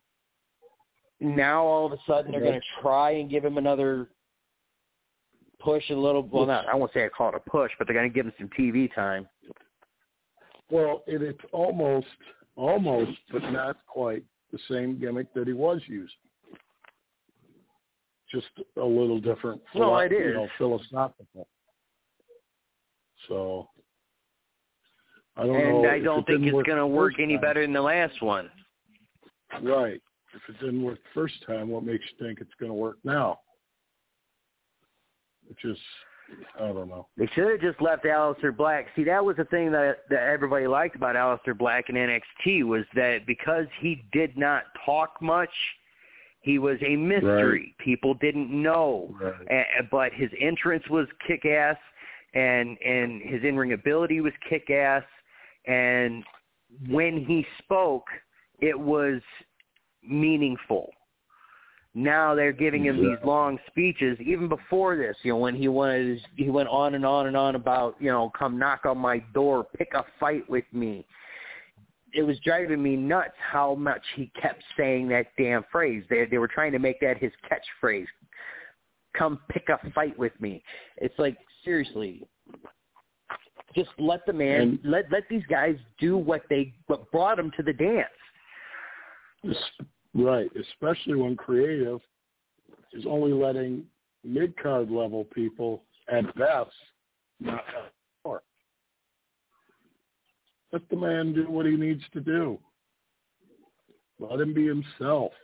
D: now all of a sudden they're going to try and give him another push a little. Well, not I won't say I call it a push, but they're going to give him some T V time.
E: Well, it, it's almost, almost, but not quite the same gimmick that he was using. Just a little different.
D: No,
E: philo-
D: it is.
E: You know, philosophical. So I don't
D: and
E: know.
D: And I don't think it's going to work any
E: time.
D: better than the last one.
E: Right. If it didn't work the first time, what makes you think it's going to work now? It just, I don't know.
D: They should have just left Aleister Black. See, that was the thing that, that everybody liked about Aleister Black in N X T was that because he did not talk much, he was a mystery. Right. People didn't know.
E: Right.
D: A, but his entrance was kick-ass, and, and his in-ring ability was kick-ass. And when he spoke, it was meaningful. Now they're giving him these long speeches. Even before this, you know, when he was he went on and on and on about, you know, come knock on my door, pick a fight with me. It was driving me nuts how much he kept saying that damn phrase. They they were trying to make that his catchphrase. Come pick a fight with me. It's like, seriously, just let the man and let let these guys do what they what brought them to the dance.
E: Right, especially when creative is only letting mid-card level people at best not have more. Let the man do what he needs to do. Let him be himself.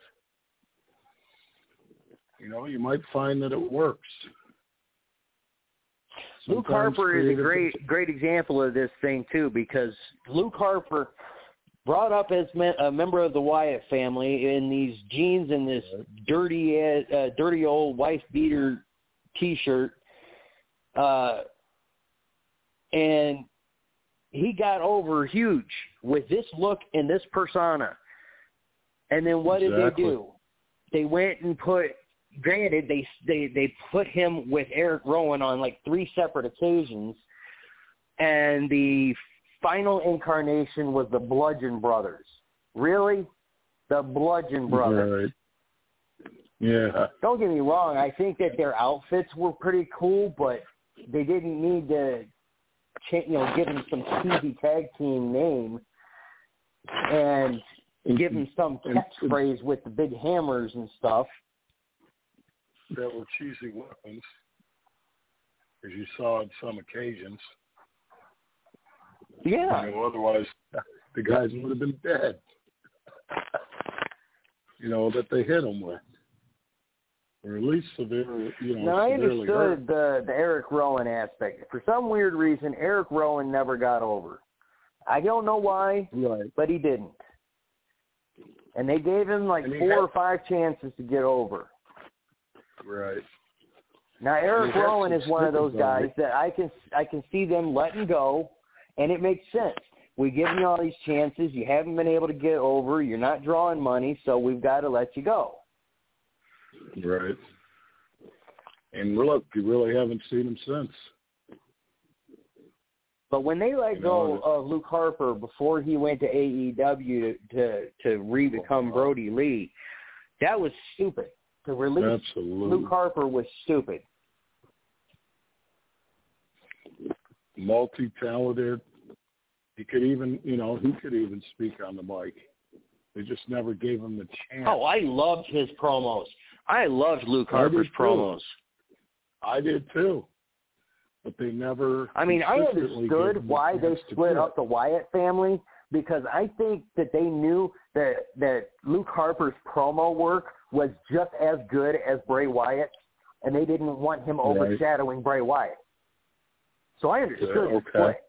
E: You know, you might find that it works. Sometimes
D: Luke Harper is a great is- great example of this thing, too, because Luke Harper – brought up as a member of the Wyatt family in these jeans and this dirty, uh, dirty old wife beater T-shirt, uh, and he got over huge with this look and this persona. And then what exactly. did they do? They went and put. Granted, they they they put him with Eric Rowan on like three separate occasions, and the final incarnation was the Bludgeon Brothers. Really? The Bludgeon Brothers.
E: Right. Yeah.
D: Don't get me wrong. I think that their outfits were pretty cool, but they didn't need to, you know, give them some cheesy tag team name and give them some catchphrase with the big hammers and stuff.
E: That were cheesy weapons, as you saw on some occasions.
D: Yeah.
E: You know, otherwise, the guys would have been dead. You know, that they hit them with. or at least severe, you know,
D: now, I
E: severely
D: understood
E: hurt.
D: the, the Eric Rowan aspect. For some weird reason, Eric Rowan never got over. I don't know why,
E: Right.
D: but he didn't. And they gave him like four
E: had,
D: or five chances to get over.
E: Right.
D: Now, Eric Rowan is one of those guys
E: it.
D: that I can I can see them letting go, and it makes sense. We give you all these chances. You haven't been able to get over. You're not drawing money, so we've got to let you go.
E: Right. And look, you really haven't seen him since.
D: But when they let
E: you
D: go
E: know,
D: of Luke Harper before he went to A E W to to, to re-become Brody Lee, that was stupid. To release
E: Absolutely.
D: Luke Harper was stupid.
E: Multi-talented. He could even, you know, he could even speak on the mic. They just never gave him the chance.
D: Oh, I loved his promos. I loved Luke Harper's promos.
E: I did too. But they never.
D: I mean, I understood why they split up the Wyatt family, because I think that they knew that that Luke Harper's promo work was just as good as Bray Wyatt, and they didn't want him overshadowing Bray Wyatt. So I understood
E: yeah, okay.
D: the split.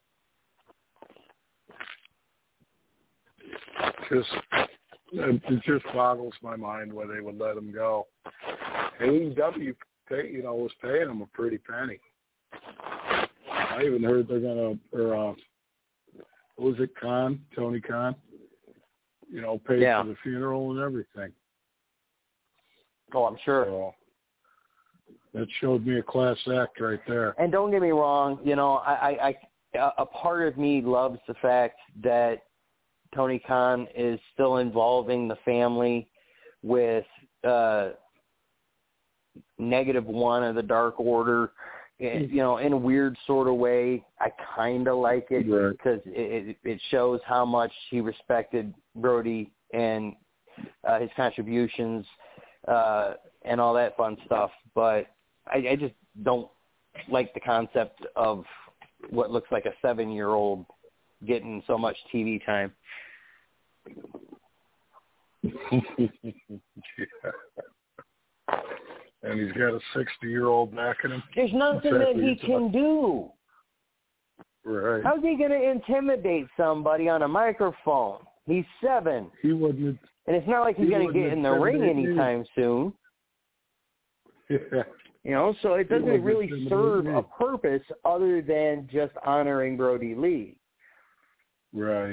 E: Just, it just boggles my mind why they would let him go. A E W, pay, you know, was paying him a pretty penny. I even heard they're gonna, or uh, what was it, Khan, Tony Khan? You know, paid
D: yeah.
E: for the funeral and everything.
D: Oh, I'm sure.
E: So that showed me a class act right there.
D: And don't get me wrong, you know, I, I, a part of me loves the fact that Tony Khan is still involving the family with uh, Negative One of the Dark Order, you know, in a weird sort of way. I kind of like it because right. it, it shows how much he respected Brody and uh, his contributions uh, and all that fun stuff. But I, I just don't like the concept of what looks like a seven-year-old getting so much T V time.
E: yeah. And he's got a sixty-year-old backing him.
D: There's nothing that he can do.
E: Right.
D: How's he going to intimidate somebody on a microphone? He's seven.
E: He wouldn't.
D: And it's not like he's going to get in the ring anytime soon.
E: Yeah.
D: You know, so it doesn't really serve a purpose other than just honoring Brody Lee.
E: Right.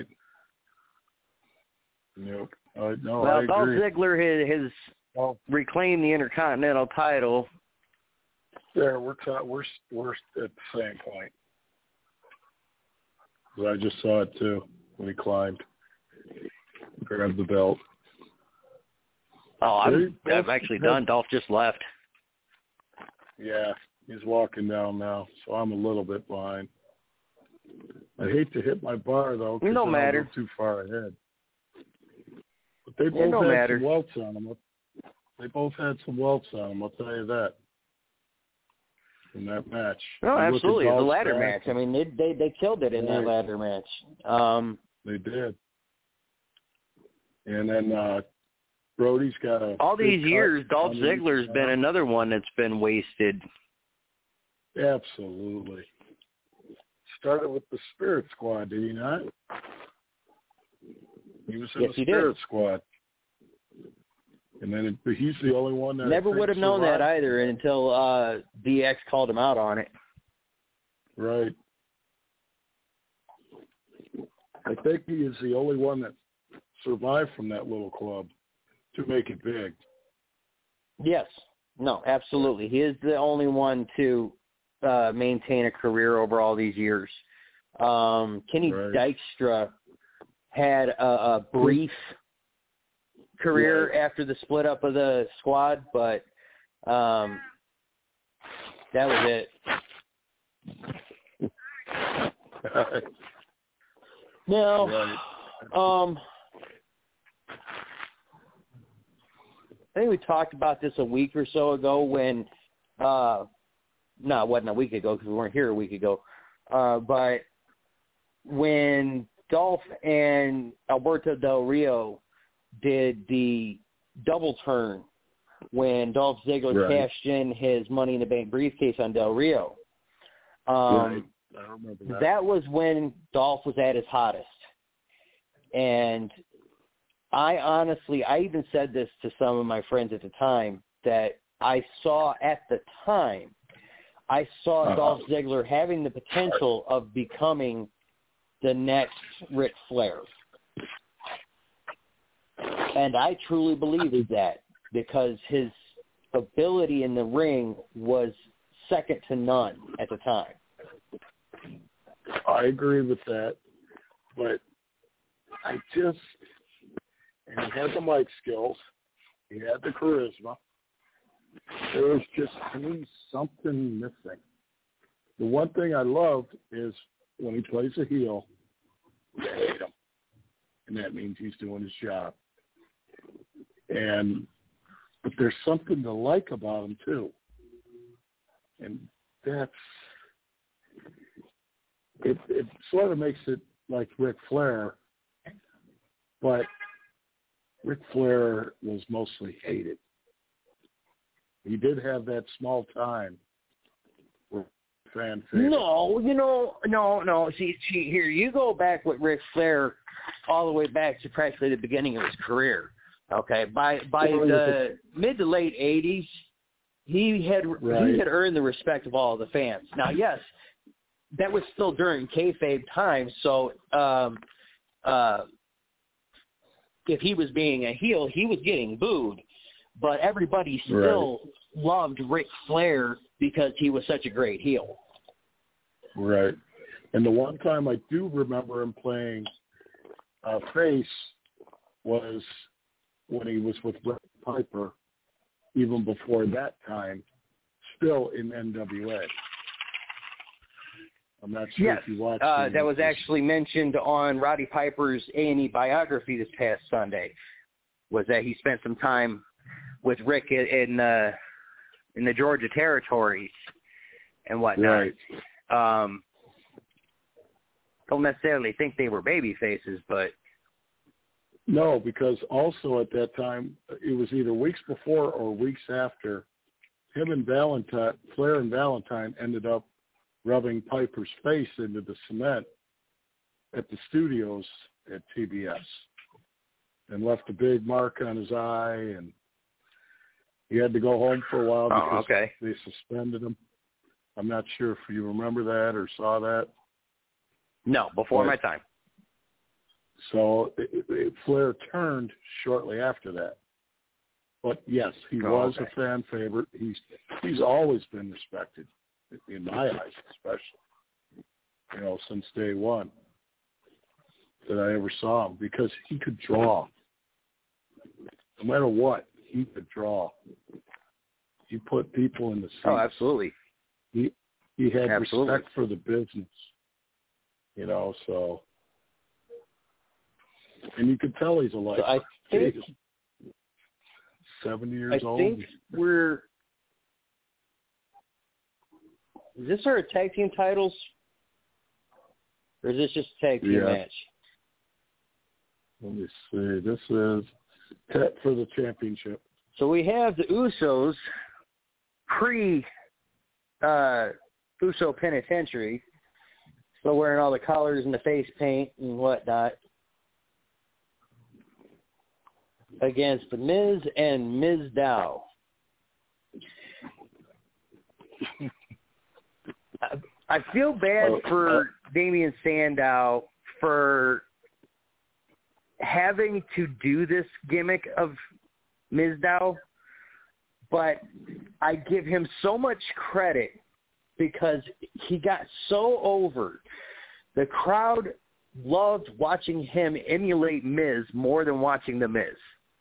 E: Nope. I, no,
D: well,
E: I
D: Dolph
E: agree.
D: Ziggler has, has oh. reclaimed the Intercontinental title.
E: There, we're ta- we're we're at the same point. I just saw it too when he climbed, grabbed the belt.
D: Oh, I'm, I'm actually done. Dolph just left.
E: Yeah, he's walking down now, so I'm a little bit behind. I hate to hit my bar though, because
D: no
E: I'm
D: matter.
E: too far ahead. But they both
D: it don't
E: had
D: matter.
E: some welts on them. They both had some welts on them. I'll tell you that. In that match.
D: No,
E: you
D: absolutely. The ladder
E: back,
D: match. I mean, they they, they killed it in
E: right.
D: that ladder match. Um,
E: they did. And then uh, Brody's got a
D: all these years, Dolph
E: underneath
D: Ziggler's been another one that's been wasted.
E: Absolutely. Started with the Spirit Squad, did he not? He was in
D: yes,
E: the
D: he
E: Spirit
D: did.
E: Squad. And then it, he's the only one that
D: never would have known
E: survived.
D: that either until uh, D X called him out on it.
E: Right. I think he is the only one that survived from that little club to make it big.
D: Yes. No, absolutely. He is the only one to uh, maintain a career over all these years. Um, Kenny
E: right.
D: Dykstra had a, a brief career
E: right.
D: after the split up of the squad, but um, that was it. Now,
E: right.
D: um, I think we talked about this a week or so ago when, uh, no, it wasn't a week ago because we weren't here a week ago, uh, but when Dolph and Alberto Del Rio did the double turn when Dolph Ziggler
E: Right.
D: cashed in his Money in the Bank briefcase on Del Rio. Um,
E: right. I remember that.
D: That was when Dolph was at his hottest. And I honestly, I even said this to some of my friends at the time, that I saw at the time, I saw
E: Uh-huh.
D: Dolph Ziggler having the potential of becoming the next Ric Flair. And I truly believe that, because his ability in the ring was second to none at the time.
E: I agree with that, but I just, and he had the mic skills, he had the charisma. There was just, to me, something missing. The one thing I loved is when he plays a heel, you hate him, and that means he's doing his job. And but there's something to like about him too, and that's it. It sort of makes it like Ric Flair, but Ric Flair was mostly hated. He did have that small time fan favorite.
D: No, you know, no, no. See, see, here, you go back with Ric Flair all the way back to practically the beginning of his career. Okay, by by
E: Well,
D: the mid to late eighties, he had
E: Right.
D: he had earned the respect of all the fans. Now, yes, that was still during kayfabe time, so um, uh, if he was being a heel, he was getting booed. But everybody still
E: Right.
D: loved Ric Flair because he was such a great heel.
E: Right. And the one time I do remember him playing uh, face was when he was with Brett Piper, even before that time, still in N W A. I'm not sure
D: Yes,
E: if you watched
D: uh,
E: it.
D: that was actually mentioned on Roddy Piper's A and E biography this past Sunday, was that he spent some time with Rick in uh, in the Georgia territories and whatnot.
E: Right.
D: Um, don't necessarily think they were baby faces, but
E: No, because also at that time, it was either weeks before or weeks after, him and Valentine, Flair and Valentine ended up rubbing Piper's face into the cement at the studios at T B S and left a big mark on his eye, and he had to go home for a while because
D: oh, okay.
E: they suspended him. I'm not sure if you remember that or saw that.
D: No, before
E: But-
D: my time.
E: So it, it, Flair turned shortly after that. But yes, he
D: Oh,
E: was
D: okay.
E: a fan favorite. He's he's always been respected, in my eyes especially, you know, since day one that I ever saw him, because he could draw. No matter what, he could draw. He put people in the seats.
D: Oh, absolutely.
E: He he had
D: Absolutely.
E: respect for the business, you know, so. And you could tell he's a life.
D: So I think
E: He's seventy years
D: I
E: old.
D: think we're. Is this our tag team titles, or is this just a tag team
E: Yeah.
D: match?
E: Let me see. This is Tet for the championship.
D: So we have the Usos pre uh, Uso Penitentiary, still wearing all the collars and the face paint and whatnot, against the Miz and Miz Dow. I, I feel bad
E: Oh,
D: for Damian Sandow for having to do this gimmick of Miz Dow, but I give him so much credit because he got so over. The crowd loved watching him emulate Miz more than watching the Miz.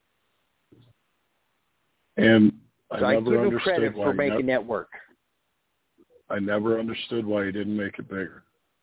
E: And I
D: So I,
E: never
D: give him
E: understood
D: credit
E: why
D: for
E: he
D: making
E: ne-
D: that work.
E: I never understood why he didn't make it bigger.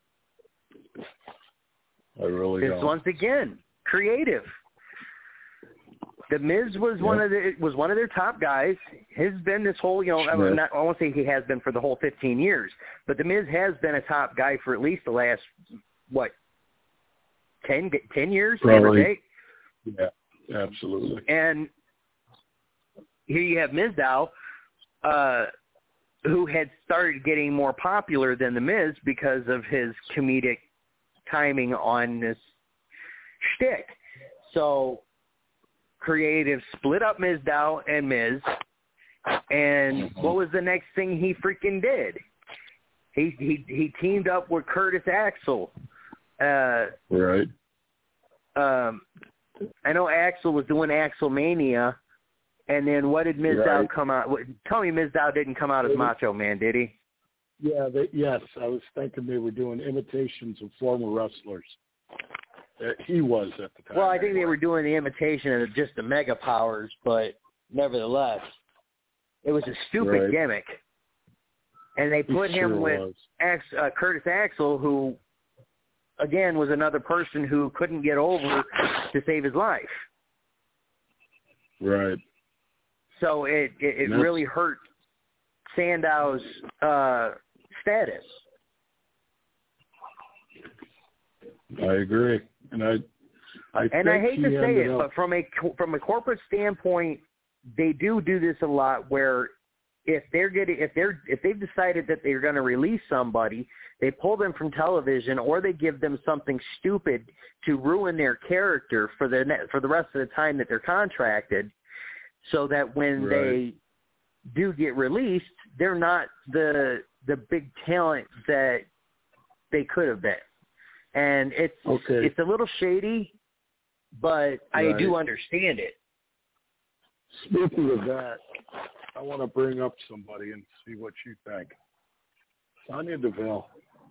E: I really
D: It's
E: don't.
D: once again creative. The Miz was
E: Yep.
D: one of the was one of their top guys. Has been this whole, you know, I,
E: Sure.
D: not, I won't say he has been for the whole fifteen years, but the Miz has been a top guy for at least the last what ten, ten years, give or
E: Probably.
D: take.
E: Yeah, absolutely.
D: And here you have Mizdow, uh, who had started getting more popular than The Miz because of his comedic timing on this shtick. So creative split up Mizdow and Miz, and what was the next thing he freaking did? He he he teamed up with Curtis Axel. Uh,
E: right.
D: Um, I know Axel was doing Axelmania, and then what did Mizdow
E: right.
D: come out? What, tell me Mizdow didn't come out as Macho Man, did he?
E: Yeah, they, yes. I was thinking they were doing imitations of former wrestlers. Uh, he was at the time.
D: Well, I think they were doing the imitation of just the Mega Powers, but nevertheless, it was a stupid
E: right.
D: gimmick. And they put
E: it
D: him
E: sure
D: with Ax, uh, Curtis Axel, who, again, was another person who couldn't get over to save his life.
E: Right.
D: So it, it, it really hurt Sandow's uh, status.
E: I agree, and I, I
D: and I hate to say it,
E: up...
D: but from a from a corporate standpoint, they do do this a lot. Where if they're getting if they're if they've decided that they're going to release somebody, they pull them from television, or they give them something stupid to ruin their character for the for the rest of the time that they're contracted, so that when
E: right.
D: they do get released, they're not the the big talent that they could have been. And it's
E: okay.
D: it's a little shady, but
E: right.
D: I do understand it.
E: Speaking of that, I want to bring up somebody and see what you think. Sonya Deville.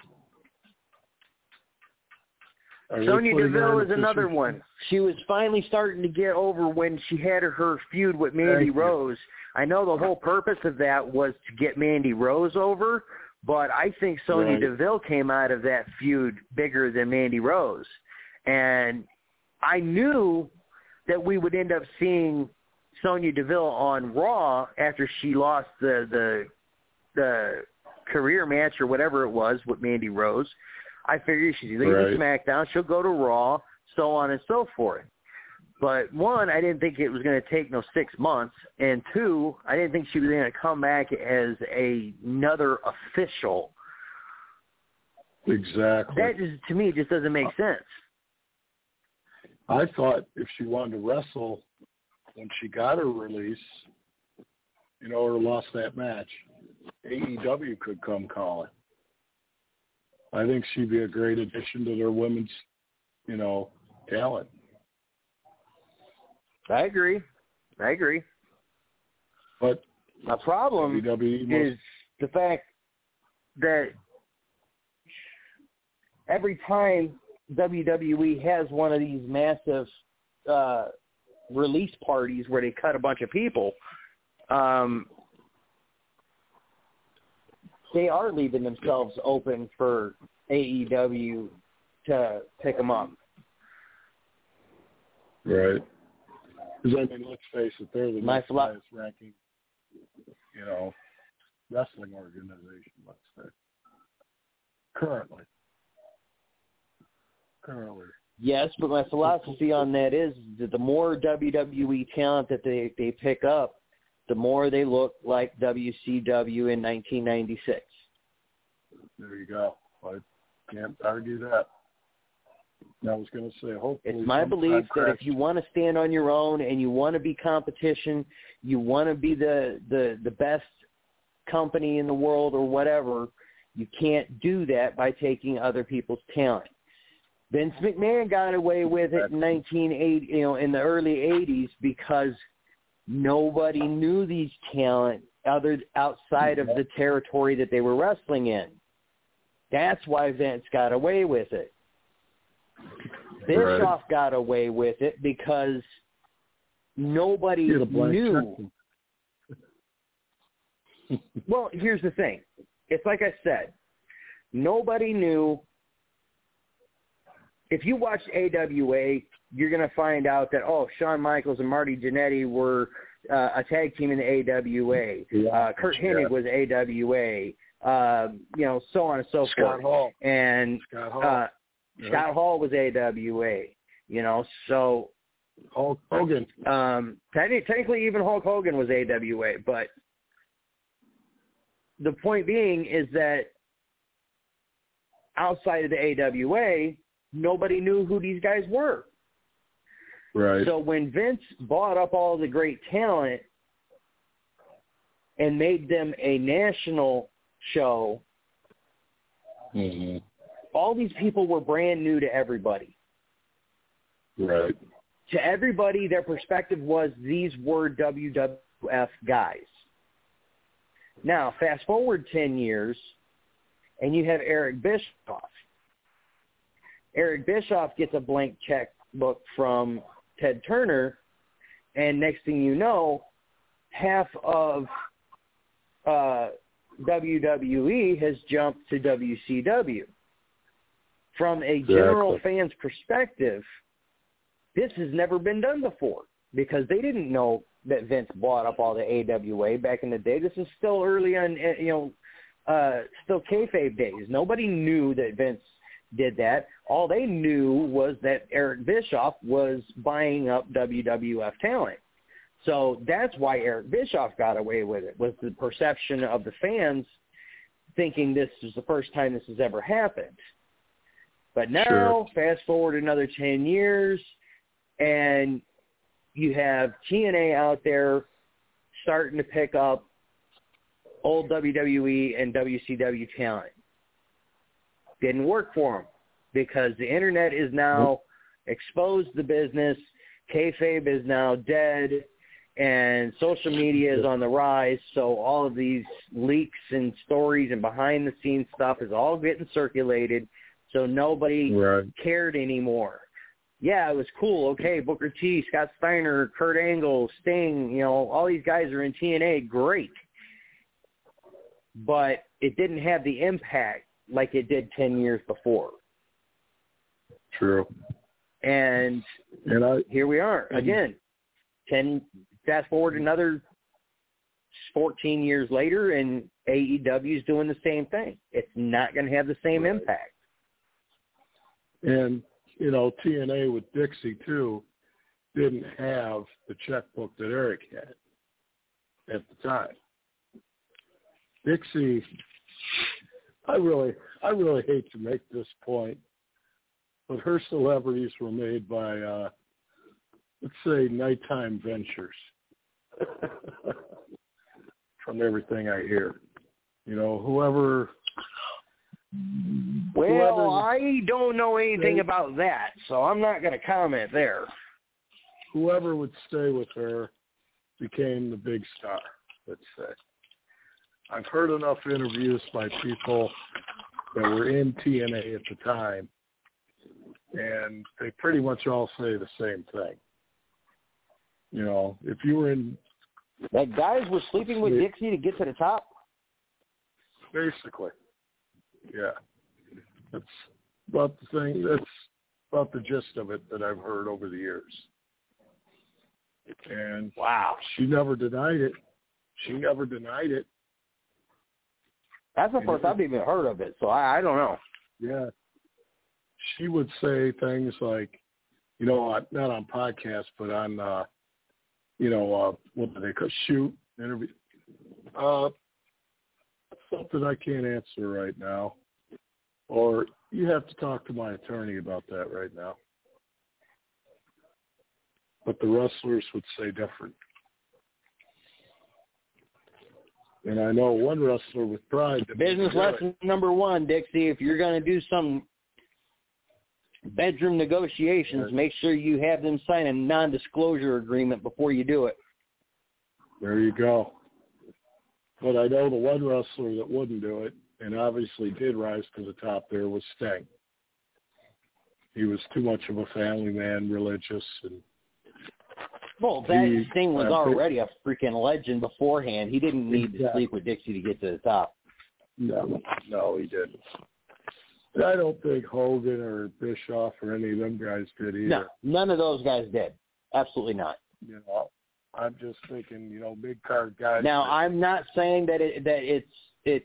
E: Are
D: Sonya Deville is another
E: position?
D: one. She was finally starting to get over when she had her feud with Mandy
E: Thank
D: Rose. You. I know the whole purpose of that was to get Mandy Rose over, but I think Sonya
E: right.
D: Deville came out of that feud bigger than Mandy Rose. And I knew that we would end up seeing Sonya Deville on Raw after she lost the the, the career match or whatever it was with Mandy Rose. I figured she's leaving
E: right.
D: SmackDown, she'll go to Raw, so on and so forth. But one, I didn't think it was going to take no six months, and two, I didn't think she was going to come back as a, another official.
E: Exactly.
D: That just, to me, just doesn't make sense.
E: I thought if she wanted to wrestle when she got her release, you know, or lost that match, A E W could come calling. I think she'd be a great addition to their women's, you know, talent.
D: I agree. I agree.
E: But
D: my problem
E: W W E
D: is the fact that every time W W E has one of these massive uh, release parties where they cut a bunch of people, um, they are leaving themselves open for A E W to pick them up.
E: Right. Because, I mean, let's face it, they're the
D: My philo-
E: highest ranking, you know, wrestling organization, let's say. Currently. Currently.
D: Yes, but my philosophy on that is that the more W W E talent that they, they pick up, the more they look like W C W in nineteen ninety-six.
E: There you go. I can't argue that. I was going to say, hopefully.
D: It's my belief that if you want to stand on your own and you want to be competition, you want to be the, the, the best company in the world or whatever, you can't do that by taking other people's talent. Vince McMahon got away with it in nineteen eighty, you know, in the early eighties because nobody knew these talent other outside of the territory that they were wrestling in. That's why Vince got away with it. Bischoff
E: right.
D: got away with it because nobody knew. Well, here's the thing. It's like I said, nobody knew. If you watch A W A, you're going to find out that, oh, Shawn Michaels and Marty Jannetty were uh, a tag team in the A W A.
E: Yeah.
D: Uh, Kurt Hennig was A W A. Uh, you know, so on and so
E: Scott
D: forth.
E: Hall.
D: And
E: Scott Hall.
D: Uh,
E: yeah.
D: Scott Hall was A W A. You know, so
E: Hulk Hogan.
D: Um, technically, technically, even Hulk Hogan was A W A, but the point being is that outside of the A W A, nobody knew who these guys were.
E: Right.
D: So when Vince bought up all the great talent and made them a national show,
E: mm-hmm.
D: all these people were brand new to everybody.
E: Right.
D: To everybody, their perspective was these were W W F guys. Now, fast forward ten years, and you have Eric Bischoff. Eric Bischoff gets a blank checkbook from Ted Turner, and next thing you know, half of uh, W W E has jumped to W C W. From a general
E: exactly.
D: fan's perspective, this has never been done before because they didn't know that Vince bought up all the A W A back in the day. This is still early on, you know, uh, still kayfabe days. Nobody knew that Vince did that. All they knew was that Eric Bischoff was buying up W W F talent. So that's why Eric Bischoff got away with it, was the perception of the fans thinking this is the first time this has ever happened. But now,
E: sure.
D: fast forward another ten years, and you have T N A out there starting to pick up old W W E and W C W talent. Didn't work for them because the internet is now exposed the business. Kayfabe is now dead, and social media is on the rise. So all of these leaks and stories and behind-the-scenes stuff is all getting circulated. So nobody
E: right.
D: cared anymore. Yeah, it was cool. Okay, Booker T, Scott Steiner, Kurt Angle, Sting, you know, all these guys are in T N A. Great. But it didn't have the impact like it did ten years before.
E: True.
D: And,
E: and I,
D: here we are again. Ten. Fast forward another fourteen years later, and A E W is doing the same thing. It's not going to have the same
E: right.
D: impact.
E: And you know, T N A with Dixie too didn't have the checkbook that Eric had at the time. Dixie, I really, I really hate to make this point, but her celebrities were made by, uh, let's say, Nighttime Ventures. From everything I hear, you know, whoever.
D: Well,
E: whoever,
D: I don't know anything they, about that, so I'm not going to comment there.
E: Whoever would stay with her became the big star, let's say. I've heard enough interviews by people that were in T N A at the time, and they pretty much all say the same thing. You know, if you were in...
D: That guys were sleeping with Dixie to get to the top?
E: Basically. Yeah. That's about the thing. That's about the gist of it that I've heard over the years. And
D: wow,
E: she never denied it. She never denied it.
D: That's the first I've even heard of it, so I, I don't know.
E: Yeah. She would say things like, you know, not on podcasts, but on, uh, you know, uh, what do they call shoot interview? Uh, something I can't answer right now. Or you have to talk to my attorney about that right now. But the wrestlers would say different. And I know one wrestler with pride.
D: Business lesson number one, Dixie, if you're going to do some bedroom negotiations, right. make sure you have them sign a non-disclosure agreement before you do it.
E: There you go. But I know the one wrestler that wouldn't do it, and obviously did rise to the top there, was Sting. He was too much of a family man, religious, and
D: well, that
E: he,
D: Sting was
E: uh,
D: already a freaking legend beforehand. He didn't need exactly. to sleep with Dixie to get to the top.
E: No, no, he didn't. And I don't think Hogan or Bischoff or any of them guys did either.
D: No, none of those guys did. Absolutely not.
E: You know, I'm just thinking, you know, big card guys.
D: Now,
E: that,
D: I'm not saying that it, that it's it's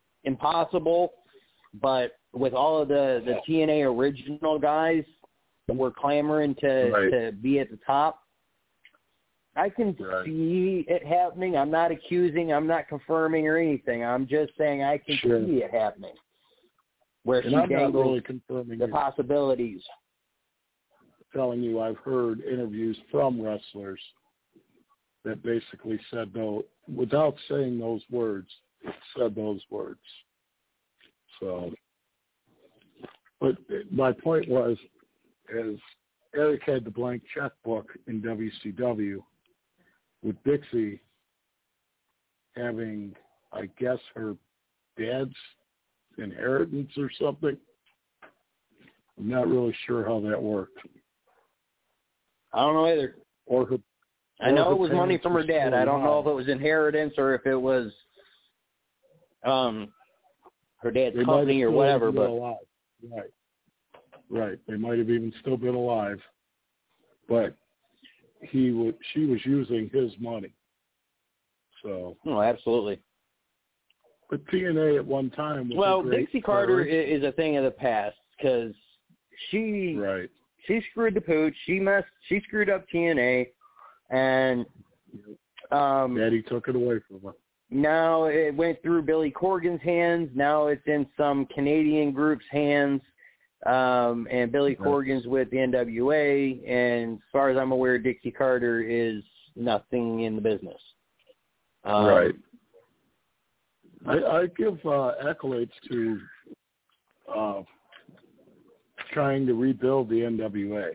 D: impossible, but with all of the, the T N A original guys, were clamoring to,
E: right.
D: to be at the top. I can
E: right.
D: see it happening. I'm not accusing. I'm not confirming or anything. I'm just saying I can
E: sure.
D: see it happening. Where
E: and
D: she
E: I'm
D: dangles
E: not really confirming
D: the
E: it.
D: possibilities.
E: Telling you, I've heard interviews from wrestlers that basically said, though, without saying those words, said those words. So, but my point was, is Eric had the blank checkbook in W C W with Dixie having, I guess, her dad's inheritance or something. I'm not really sure how that worked.
D: I don't know either.
E: Or her,
D: I
E: or
D: know
E: her
D: it was money from her dad. I don't know if it was inheritance or if it was um her dad's
E: they
D: company or whatever. But
E: alive. Right, right. They might have even still been alive, but he would. She was using his money. So.
D: No, absolutely.
E: But T N A at one time was
D: well,
E: a great
D: Dixie Carter
E: priority.
D: is a thing of the past because she
E: right.
D: she screwed the pooch. She messed. She screwed up T N A, and um,
E: Daddy took it away from her.
D: Now it went through Billy Corgan's hands. Now it's in some Canadian group's hands, um, and Billy
E: right.
D: Corgan's with the N W A. And as far as I'm aware, Dixie Carter is nothing in the business. Um,
E: right. I, I give uh, accolades to uh, trying to rebuild the N W A.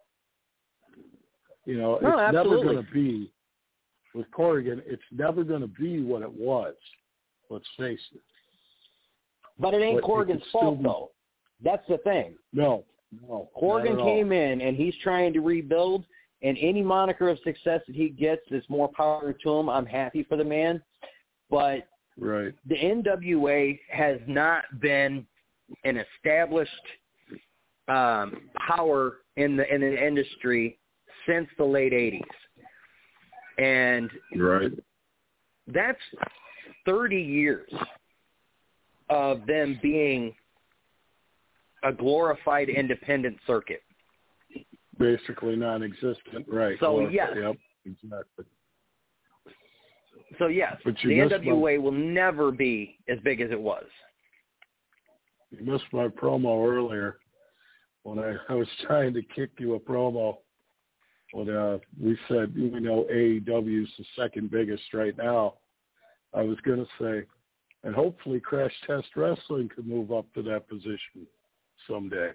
E: You know,
D: no,
E: it's
D: absolutely.
E: never going to be, with Corgan, it's never going to be what it was. Let's face it.
D: But it ain't
E: but
D: Corgan's
E: it
D: fault,
E: be,
D: though. That's the thing.
E: No, no.
D: Corgan came in, and he's trying to rebuild, and any moniker of success that he gets, there's more power to him. I'm happy for the man. But
E: right.
D: the N W A has not been an established um, power in the in the industry since the late eighties. And
E: right.
D: that's thirty years of them being a glorified independent circuit.
E: Basically non-existent, right.
D: So,
E: or,
D: yes.
E: Yep, exactly.
D: So, yes, the N W A my, will never be as big as it was.
E: You missed my promo earlier when I, I was trying to kick you a promo. When uh, we said, you know, A E W is the second biggest right now. I was going to say, and hopefully Crash Test Wrestling could move up to that position someday.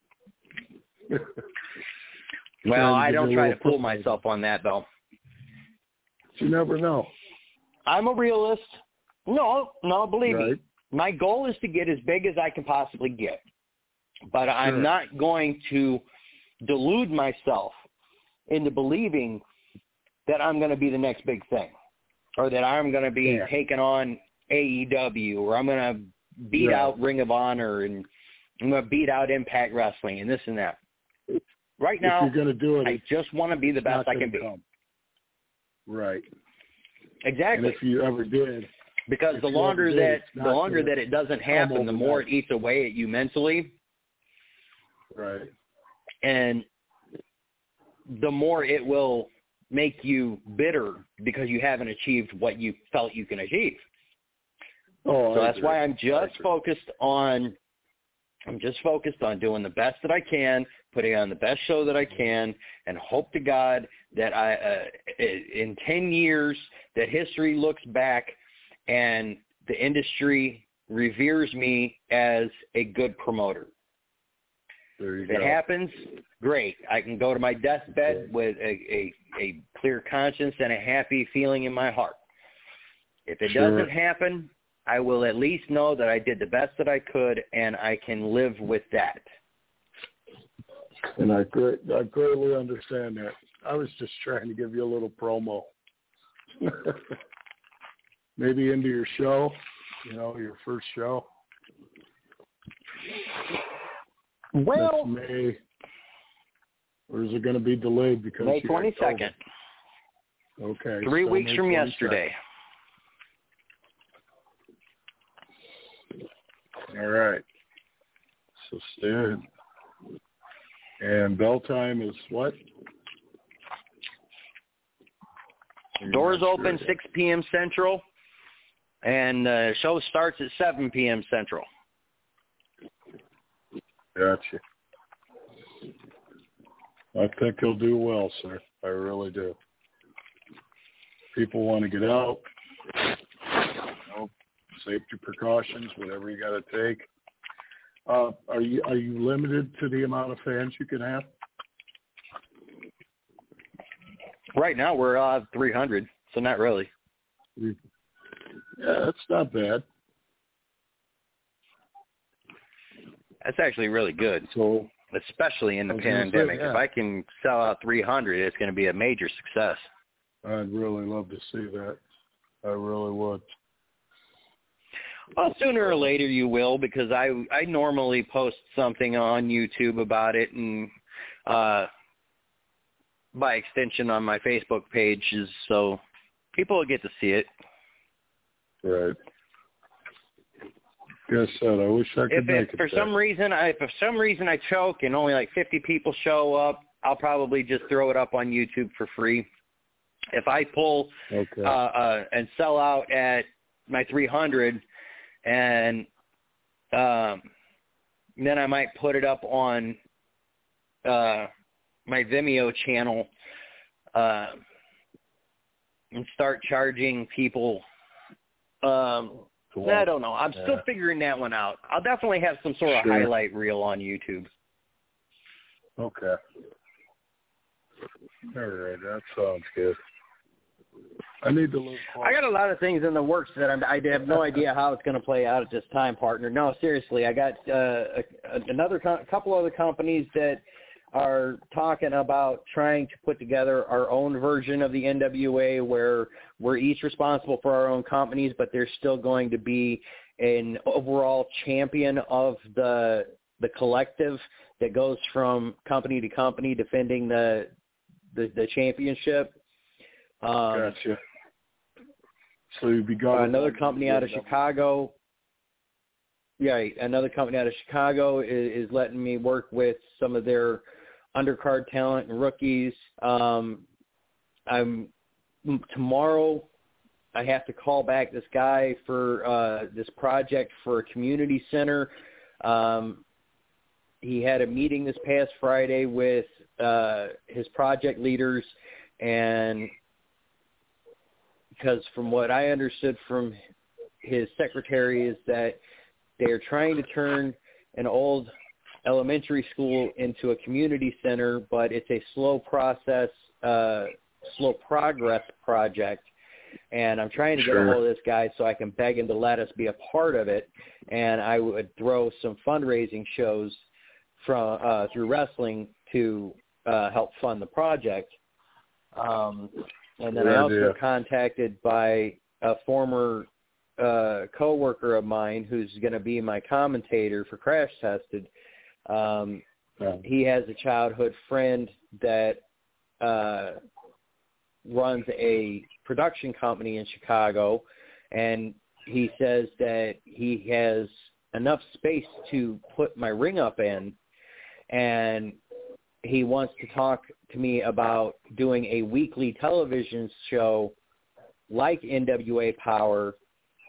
D: Well, I don't try to fool myself on that, though.
E: You never know.
D: I'm a realist. No, no, believe
E: right.
D: me. My goal is to get as big as I can possibly get. But sure. I'm not going to delude myself into believing that I'm going to be the next big thing, or that I'm going to be yeah. taking on A E W, or I'm going to beat
E: right.
D: out Ring of Honor, and I'm going to beat out Impact Wrestling, and this and that. Right now,
E: if you're going to do it,
D: I just want to be the best I can be.
E: Come. Right.
D: Exactly.
E: And if you ever did,
D: because the longer did, that the longer that it doesn't happen, the more it eats away at you mentally.
E: Right.
D: And the more it will make you bitter because you haven't achieved what you felt you can achieve.
E: Oh,
D: so
E: I
D: that's
E: agree.
D: why I'm just focused on I'm just focused on doing the best that I can, putting on the best show that I can, and hope to God that I, uh, in ten years, that history looks back and the industry reveres me as a good promoter.
E: There you
D: if
E: go.
D: it happens, great. I can go to my deathbed with a, a, a clear conscience and a happy feeling in my heart. If it
E: sure.
D: doesn't happen, I will at least know that I did the best that I could, and I can live with that.
E: And I, great, I greatly understand that. I was just trying to give you a little promo. Maybe into your show, you know, your first show.
D: Well,
E: That's May. Or is it going to be delayed because
D: May twenty-second.
E: Okay.
D: Three
E: so
D: weeks
E: May
D: from
E: twenty-second.
D: yesterday.
E: All right. So stay And bell time is what?
D: Doors open six p.m. Central, and the show starts at seven p.m. Central.
E: Gotcha. I think he'll do well, sir. I really do. People want to get out. You know, safety precautions, whatever you got to take. Uh, are you are you limited to the amount of fans you can have?
D: Right now we're uh, three hundred, so not really.
E: Yeah, that's not bad.
D: That's actually really good.
E: So,
D: especially in the pandemic. Say, yeah. If I can sell out three hundred, it's going to be a major success.
E: I'd really love to see that. I really would.
D: Well, sooner or later you will, because I I normally post something on YouTube about it, and uh, by extension on my Facebook pages, so people will get to see it.
E: Right. Guess that. I wish I could
D: if
E: make
D: it,
E: it.
D: For
E: there.
D: some reason, I, if for some reason I choke and only like fifty people show up, I'll probably just throw it up on YouTube for free. If I pull
E: okay.
D: uh, uh, and sell out at my three hundred, and um, then I might put it up on uh, my Vimeo channel uh, and start charging people. Um, I don't know. I'm yeah. still figuring that one out. I'll definitely have some sort of
E: sure.
D: highlight reel on YouTube.
E: Okay. All right. That sounds good. I need to look.
D: I got a lot of things in the works that I'm, I have no idea how it's going to play out at this time, partner. No, seriously, I got uh, a, another co- couple other companies that are talking about trying to put together our own version of the N W A where we're each responsible for our own companies, but there's still going to be an overall champion of the the collective that goes from company to company defending the the, the championship. Um,
E: gotcha. So you'd be going
D: another company out of Chicago. Yeah, another company out of Chicago is, is letting me work with some of their undercard talent and rookies. Um, I'm tomorrow. I have to call back this guy for uh, this project for a community center. Um, he had a meeting this past Friday with uh, his project leaders, and because from what I understood from his secretary is that they are trying to turn an old elementary school into a community center, but it's a slow process, uh, slow progress project. And I'm trying to get
E: sure.
D: a hold of this guy so I can beg him to let us be a part of it. And I would throw some fundraising shows from uh, through wrestling to uh, help fund the project. Um, and then
E: Good
D: I also
E: idea.
D: got contacted by a former uh, coworker of mine who's going to be my commentator for Crash Tested. Um,
E: yeah.
D: He has a childhood friend that uh, runs a production company in Chicago, and he says that he has enough space to put my ring up in, and he wants to talk to me about doing a weekly television show like N W A Power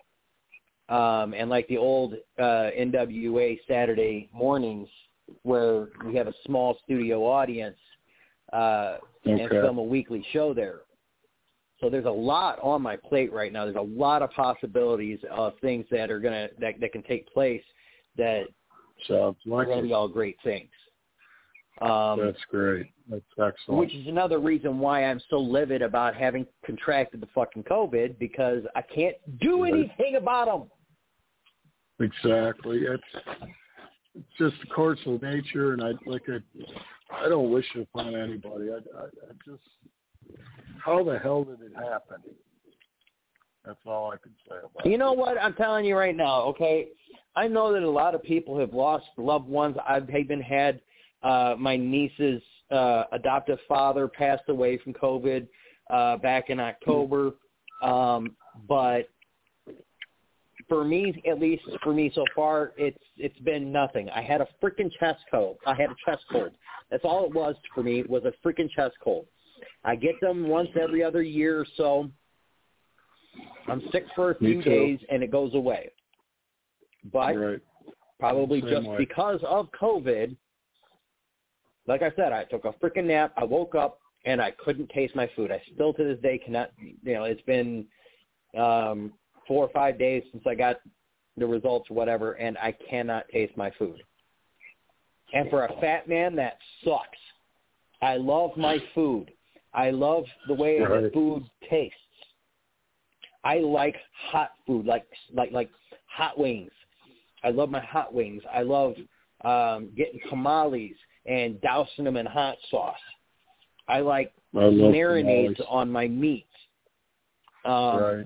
D: um, and like the old uh, N W A Saturday mornings where we have a small studio audience uh,
E: okay.
D: and film a weekly show there. So there's a lot on my plate right now. There's a lot of possibilities of things that are gonna that, that can take place that
E: sounds like
D: are gonna be all great things. Um,
E: That's great. That's excellent.
D: Which is another reason why I'm so livid about having contracted the fucking COVID, because I can't do anything about them.
E: Exactly. It's it's just the course of nature, and I like I I don't wish it upon anybody. I, I, I just how the hell did it happen? That's all I can say about it.
D: You know what? I'm telling you right now, okay? I know that a lot of people have lost loved ones. I've even had uh, my niece's uh, adoptive father passed away from COVID uh, back in October. Um, but
A: for me, at least for me so far, it's it's been nothing. I had a freaking chest cold. I had a chest cold. That's all it was for me, was a freaking chest cold. I get them once every other year or so. I'm sick for a few days, and it goes away. But
E: right.
A: probably
E: Same
A: just
E: way.
A: because of COVID, like I said, I took a freaking nap. I woke up, and I couldn't taste my food. I still to this day cannot, you know, it's been um, four or five days since I got the results or whatever, and I cannot taste my food. And for a fat man, that sucks. I love my food. I love the way
E: Right.
A: the food tastes. I like hot food, like like like hot wings. I love my hot wings. I love um, getting tamales and dousing them in hot sauce. I like
E: I love
A: marinades
E: tamales.
A: on my meat. Um,
E: Right.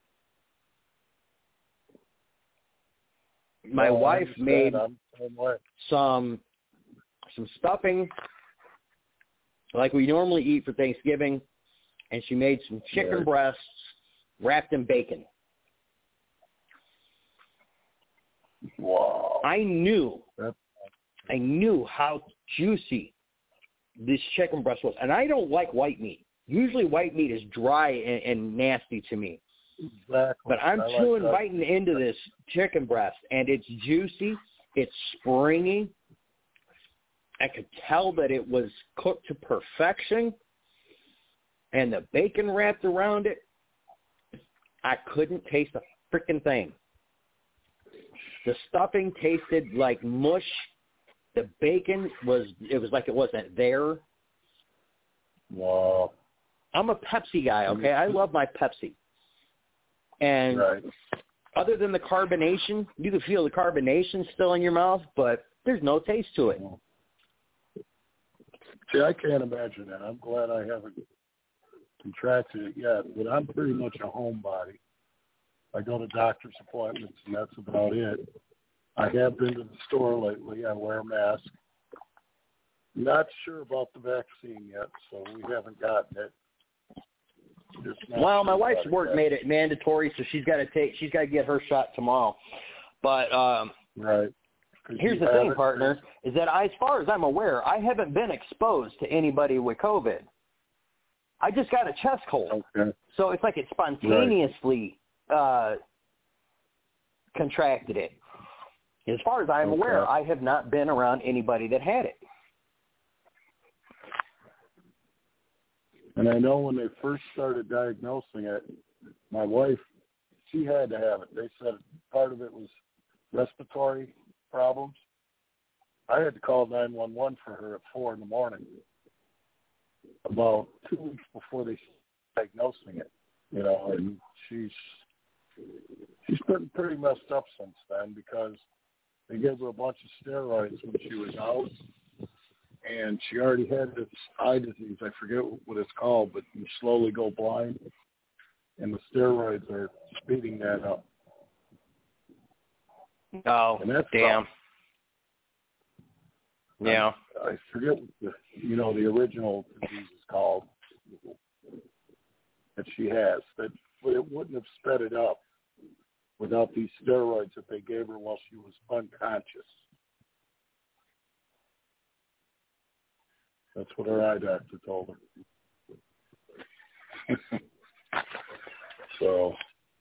A: My
E: No, I
A: wife
E: understand.
A: made
E: I'm the same way.
A: some some stuffing like we normally eat for Thanksgiving, and she made some chicken
E: Right.
A: breasts wrapped in bacon.
E: Wow.
A: I knew,
E: That's
A: I knew how juicy this chicken breast was, and I don't like white meat. Usually white meat is dry and, and nasty to me.
E: exactly.
A: But I'm
E: I like
A: chewing,
E: that.
A: biting into this chicken breast, and it's juicy, it's springy. I could tell that it was cooked to perfection, and the bacon wrapped around it, I couldn't taste a freaking thing. The stuffing tasted like mush. The bacon was, it was like it wasn't there.
E: Wow.
A: I'm a Pepsi guy, okay? I love my Pepsi. And
E: Right.
A: other than the carbonation, you can feel the carbonation still in your mouth, but there's no taste to it.
E: See, I can't imagine that. I'm glad I haven't contracted it yet, but I'm pretty much a homebody. I go to doctor's appointments, and that's about it. I have been to the store lately. I wear a mask. Not sure about the vaccine yet, so we haven't gotten it. Just not
A: Well, my
E: sure
A: wife's
E: about it
A: work
E: yet.
A: made it mandatory, so she's got to take, she's got to get her shot tomorrow. But um,
E: Right. 'Cause
A: here's
E: you
A: the
E: have
A: thing,
E: it,
A: partner, is that I, as far as I'm aware, I haven't been exposed to anybody with COVID. I just got a chest cold.
E: Okay.
A: So it's like it spontaneously uh, contracted it. As far as I'm
E: Okay.
A: aware, I have not been around anybody that had it.
E: And I know when they first started diagnosing it, my wife, she had to have it. They said part of it was respiratory problems. I had to call nine one one for her at four in the morning, about two weeks before they started diagnosing it. You know, and she's she's been pretty messed up since then because they gave her a bunch of steroids when she was out, and she already had this eye disease. I forget what it's called, but you slowly go blind, and the steroids are speeding that up.
A: Oh,
E: And that's
A: damn.
E: tough.
A: Yeah.
E: I, I forget what the, you know, the original disease is called that she has. That but it wouldn't have sped it up without these steroids that they gave her while she was unconscious. That's what her eye doctor told her. So,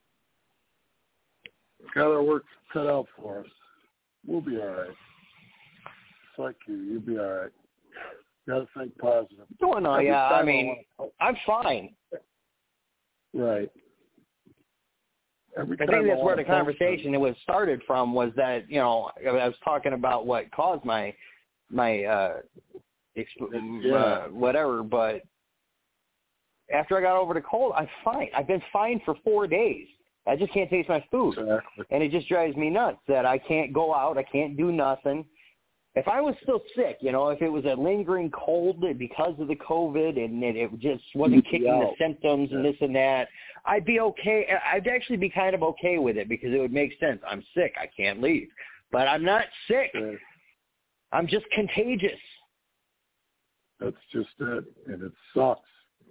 E: got our work cut out for us. We'll be all right. It's like you. You'll be all right. Got to think positive.
A: Well, no,
E: Every
A: yeah, I
E: time
A: mean,
E: wanna-
A: I'm fine.
E: right. Every
A: I
E: time
A: think that's where
E: wanna
A: the
E: post
A: conversation it was started from was that, you know, I was talking about what caused my, my, uh, exp-
E: Yeah.
A: uh, whatever, but after I got over the cold, I'm fine. I've been fine for four days. I just can't taste my food.
E: Exactly.
A: And it just drives me nuts that I can't go out. I can't do nothing. If I was still sick, you know, if it was a lingering cold because of the COVID and it, it just wasn't
E: You'd be
A: kicking the
E: out.
A: symptoms and this and that, I'd be okay. I'd actually be kind of okay with it because it would make sense. I'm sick. I can't leave. But I'm not sick.
E: Yeah.
A: I'm just contagious.
E: That's just it. And it sucks.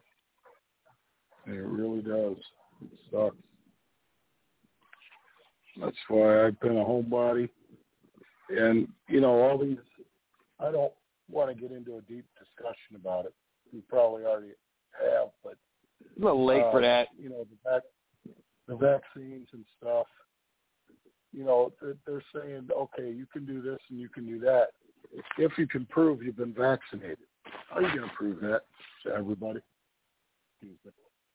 E: And it really does. It sucks. That's why I've been a homebody. And, you know, all these, I don't want to get into a deep discussion about it. We probably already have, but.
A: A little late uh, for that.
E: You know, the, vac- the vaccines and stuff, you know, they're, they're saying, okay, you can do this and you can do that. If you can prove you've been vaccinated. How are you going to prove that to everybody? Because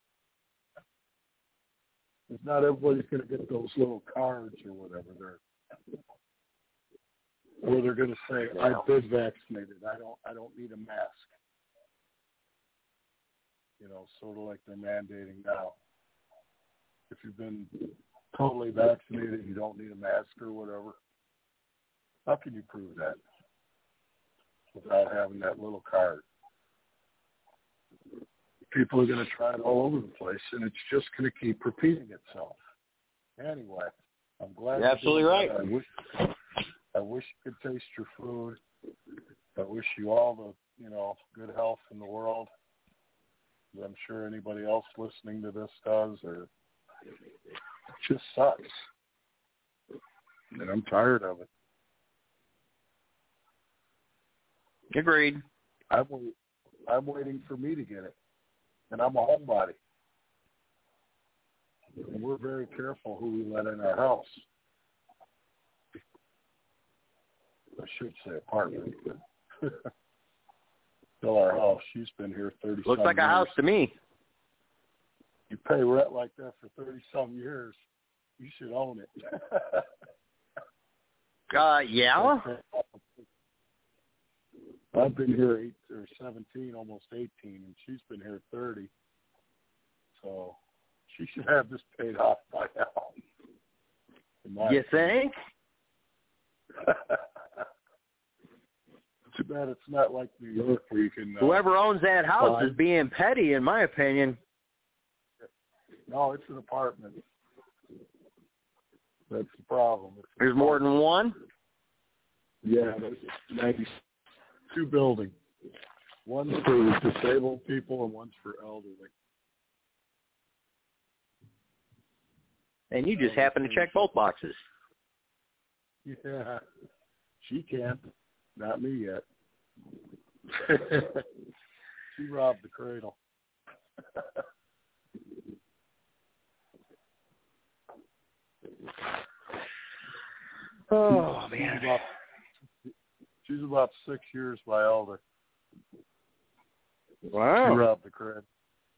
E: not everybody's going to get those little cards or whatever. They're, or they're going to say, I've been vaccinated. I don't, I don't need a mask. You know, sort of like they're mandating now. If you've been totally vaccinated, you don't need a mask or whatever. How can you prove that without having that little card? People are going to try it all over the place, and it's just going to keep repeating itself. Anyway, I'm glad.
A: You're absolutely right.
E: I wish, I wish you could taste your food. I wish you all the, you know, good health in the world. I'm sure anybody else listening to this does, or it just sucks. And I'm tired of it.
A: Agreed.
E: I'm, I'm waiting for me to get it. And I'm a homebody. And we're very careful who we let in our house. I should say apartment. Still our house. She's been here thirty.
A: Looks like
E: years.
A: a house to me.
E: You pay rent like that for thirty some years, you should own it.
A: uh, yeah.
E: I've been here eight or seventeen, almost eighteen, and she's been here thirty. So she should have this paid off by now.
A: You think?
E: Too bad it's not like New York where you can. Uh,
A: Whoever owns that house
E: buy.
A: is being petty, in my opinion.
E: No, it's an apartment. That's the problem. It's
A: There's more than one?
E: Yeah, there's ninety-two buildings. One's for disabled people and one's for elderly.
A: And you just happen to check both boxes.
E: Yeah, she can't. Not me yet. She robbed the cradle.
A: Oh, man.
E: She's about, she's about six years my elder.
A: Wow.
E: She robbed the cradle.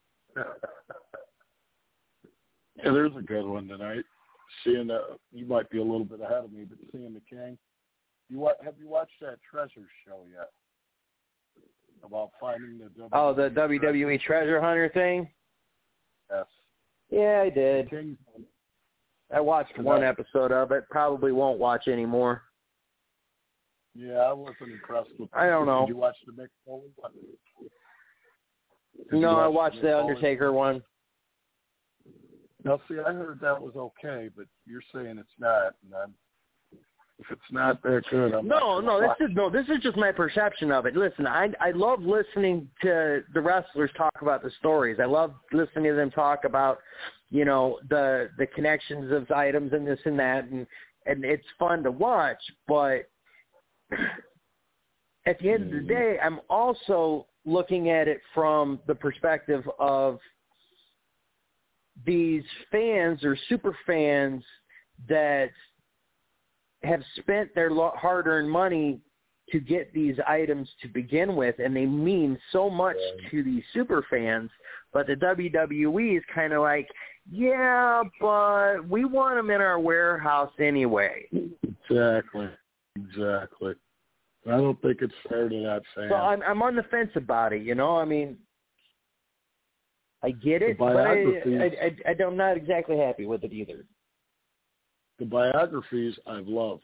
E: Yeah, there's a good one tonight. Seeing the, you might be a little bit ahead of me, but seeing the King. You have you watched that Treasure show yet? About finding the W W E
A: oh the W W E Treasure, treasure Hunter thing.
E: Yes.
A: Yeah, I did.
E: King,
A: I watched one that, episode of it. Probably won't watch anymore.
E: Yeah, I wasn't impressed with.
A: I don't know.
E: Did you watch the Mick Foley one?
A: No, I watched the, the Undertaker one.
E: Now, see, I heard that was okay, but you're saying it's not, and I'm. If it's not that good, I'm
A: no,
E: not
A: no.
E: watch.
A: This is no. This is just my perception of it. Listen, I I love listening to the wrestlers talk about the stories. I love listening to them talk about, you know, the the connections of items and this and that, and and it's fun to watch. But at the end of the day, I'm also looking at it from the perspective of these fans or super fans that have spent their hard-earned money to get these items to begin with, and they mean so much yeah. to these super fans, but the W W E is kind of like, yeah, but we want them in our warehouse anyway.
E: Exactly. Exactly. I don't think it's fair to that fan.
A: So I'm, I'm on the fence about it, you know? I mean, I get it, but I, I, I, I'm not exactly happy with it either.
E: The biographies I've loved.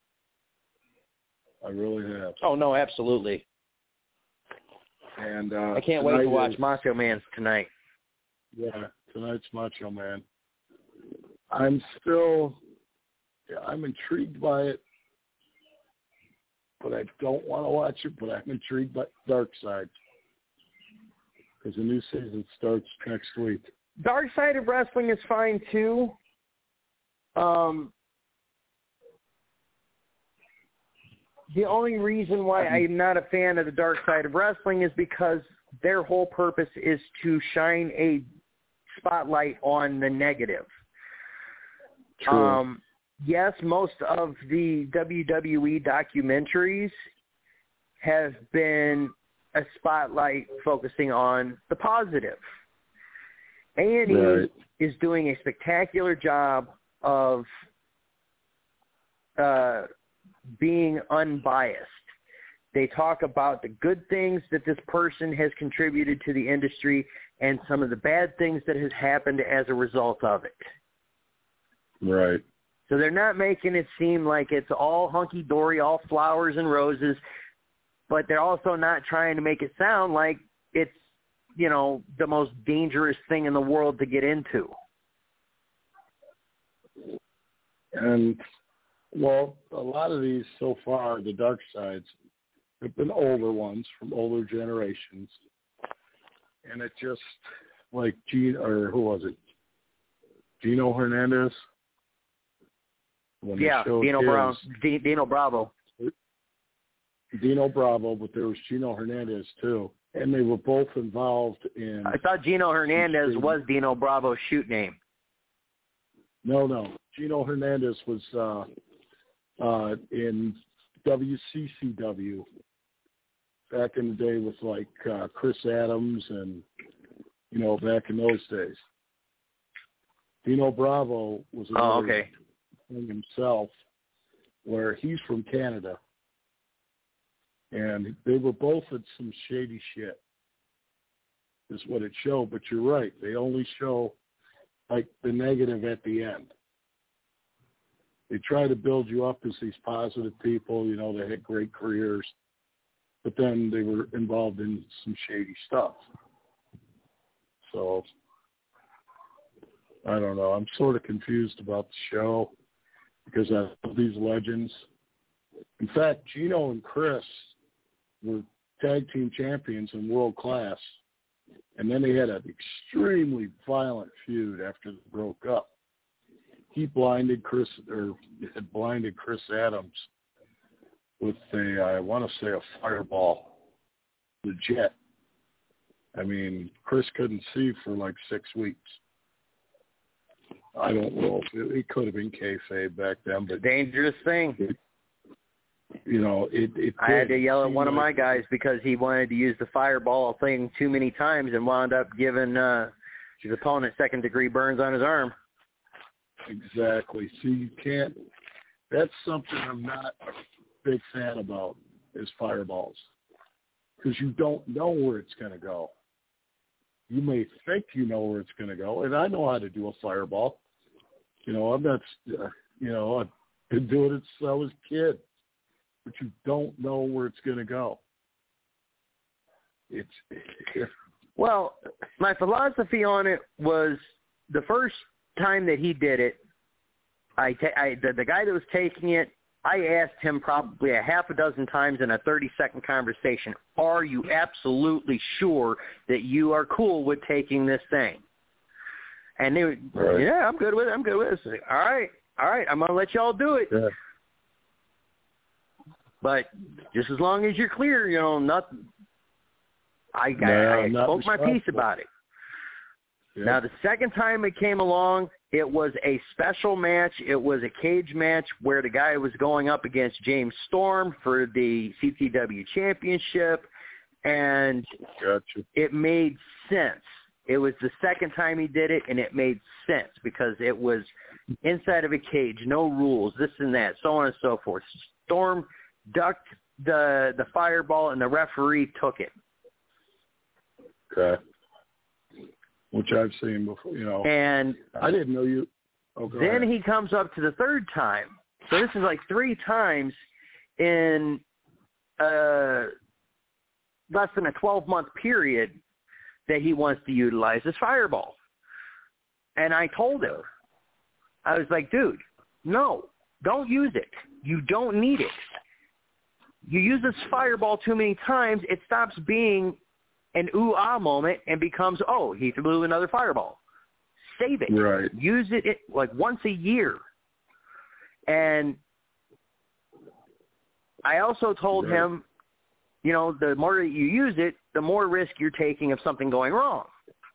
E: I really have.
A: Oh, no, absolutely.
E: And uh,
A: I can't wait to watch is, Macho Man tonight.
E: Yeah, tonight's Macho Man. I'm still, yeah, I'm intrigued by it, but I don't want to watch it, but I'm intrigued by Dark Side. Because the new season starts next week.
A: Dark Side of Wrestling is fine, too. Um,
D: the only reason why I'm not a fan of the dark side of wrestling is because their whole purpose is to shine a spotlight on the negative.
E: True.
D: Um, yes, most of the W W E documentaries have been a spotlight focusing on the positive. A and E
E: Right.
D: is doing a spectacular job of uh, being unbiased. They talk about the good things that this person has contributed to the industry and some of the bad things that has happened as a result of it.
E: Right.
D: So they're not making it seem like it's all hunky-dory, all flowers and roses, but they're also not trying to make it sound like it's, you know, the most dangerous thing in the world to get into.
E: And, well, a lot of these so far, the dark sides, have been older ones from older generations. And it just, like, Gene, or who was it? Gino Hernandez? When
D: Yeah,
E: they showed
D: Dino,
E: his-
D: Brown, D- Dino Bravo.
E: Dino Bravo, but there was Gino Hernandez, too. And they were both involved in...
D: I thought Gino Hernandez was Dino Bravo's shoot name.
E: No, no. Gino Hernandez was uh, uh, in W C C W back in the day with, like, uh, Chris Adams and, you know, back in those days. Dino Bravo was another
D: Oh, okay.
E: thing himself, where he's from Canada. And they were both at some shady shit, is what it showed. But you're right. They only show, like, the negative at the end. They try to build you up as these positive people, you know, they had great careers. But then they were involved in some shady stuff. So, I don't know. I'm sort of confused about the show because I love these legends. In fact, Gino and Chris were tag team champions in world class. And then they had an extremely violent feud after they broke up. He blinded Chris, or had blinded Chris Adams with a, I want to say a fireball, legit. I mean, Chris couldn't see for like six weeks. I don't know if it, it could have been kayfabe back then, but
D: Dangerous thing.
E: it, you know, it. it
D: I had to yell at one of my
E: like,
D: guys because he wanted to use the fireball thing too many times and wound up giving uh, his opponent second-degree burns on his arm.
E: Exactly. See, you can't. That's something I'm not a big fan about is fireballs, because you don't know where it's going to go. You may think you know where it's going to go, and I know how to do a fireball. You know, I'm not. Uh, you know, I've been doing it since I was a kid, but you don't know where it's going to go. It's.
D: Well, my philosophy on it was the first time that he did it, I, ta- I the, the guy that was taking it, I asked him probably a half a dozen times in a thirty-second conversation, are you absolutely sure that you are cool with taking this thing? And they would,
E: Right.
D: yeah, I'm good with it, I'm good with it. So, all right, all right, I'm going to let y'all do it.
E: Yeah.
D: But just as long as you're clear, you know, nothing. I,
E: No,
D: I, I
E: not
D: spoke my piece
E: responsible.
D: about it.
E: Yeah.
D: Now, the second time it came along, it was a special match. It was a cage match where the guy was going up against James Storm for the C T W championship, and
E: Gotcha.
D: it made sense. It was the second time he did it, and it made sense because it was inside of a cage, no rules, this and that, so on and so forth. Storm ducked the the fireball, and the referee took it.
E: Okay. Which I've seen before, you know.
D: And
E: I didn't know you. Oh, go
D: then
E: ahead.
D: he comes up to the third time. So this is like three times in uh, less than a twelve-month period that he wants to utilize this fireball. And I told him, I was like, dude, no, don't use it. You don't need it. You use this fireball too many times, it stops being an ooh-ah moment and becomes, oh, he blew another fireball. Save it.
E: Right.
D: Use it, it like once a year. And I also told
E: Right.
D: him, you know, the more that you use it, the more risk you're taking of something going wrong.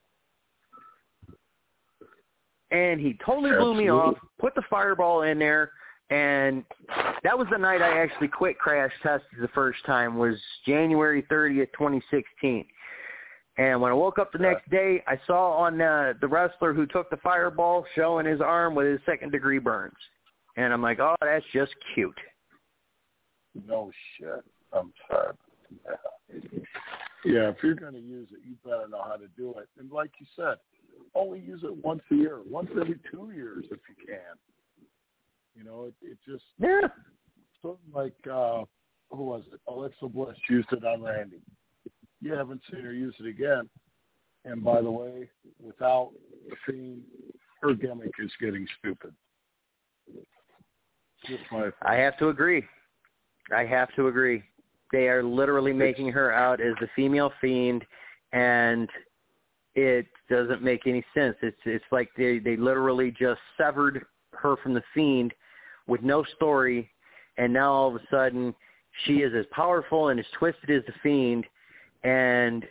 D: And he totally blew me off, put the Fireball in there, and that was the night I actually quit crash tested the first time, was January thirtieth, twenty sixteen. And when I woke up the next day, I saw on uh, the wrestler who took the Fireball showing his arm with his second-degree burns. And I'm like, oh, that's just cute.
E: No shit. I'm sorry. Yeah. yeah, if you're going to use it, you better know how to do it. And like you said, only use it once a year, once every two years if you can. You know, it, it just
D: yeah.
E: Something like uh, who was it? Alexa Bliss used it on Randy. You haven't seen her use it again. And by the way, without the Fiend, her gimmick is getting stupid. Just my opinion.
D: I have to agree. I have to agree. They are literally making her out as the female Fiend, and it doesn't make any sense. It's it's like they, they literally just severed her from the Fiend with no story, and now all of a sudden she is as powerful and as twisted as the Fiend, and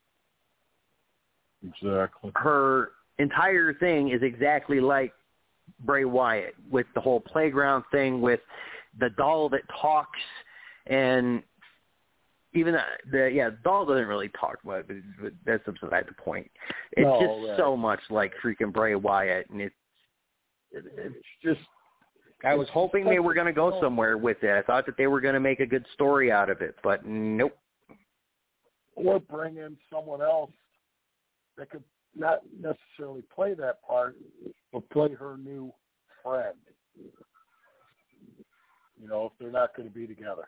E: exactly
D: her entire thing is exactly like Bray Wyatt, with the whole playground thing, with the doll that talks, and even the, the yeah, the doll doesn't really talk, but, but that's beside the point. It's
E: no,
D: just
E: right.
D: so much like freaking Bray Wyatt, and it's
E: it, it's just.
D: I was hoping they were going to go somewhere with it. I thought that they were going to make a good story out of it, but nope.
E: Or bring in someone else that could not necessarily play that part, but play her new friend. You know, if they're not going to be together.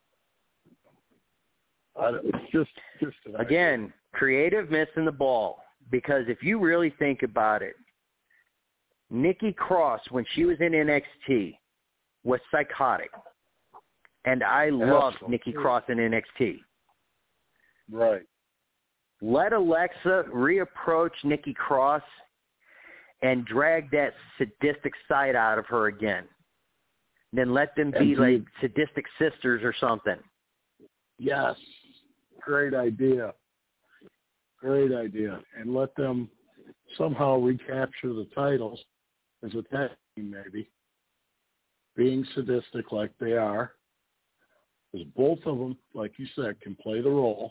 E: I don't, just, just an
D: Again,
E: idea.
D: creative missing the ball, because if you really think about it, Nikki Cross, when she was in N X T, was psychotic. And I loved Nikki Cross in N X T.
E: Right.
D: Let Alexa reapproach Nikki Cross and drag that sadistic side out of her again. Then let them be
E: And
D: like sadistic sisters or something.
E: Yes. Great idea. Great idea. And let them somehow recapture the titles as a tag team, maybe. Being sadistic like they are. Because both of them, like you said, can play the role.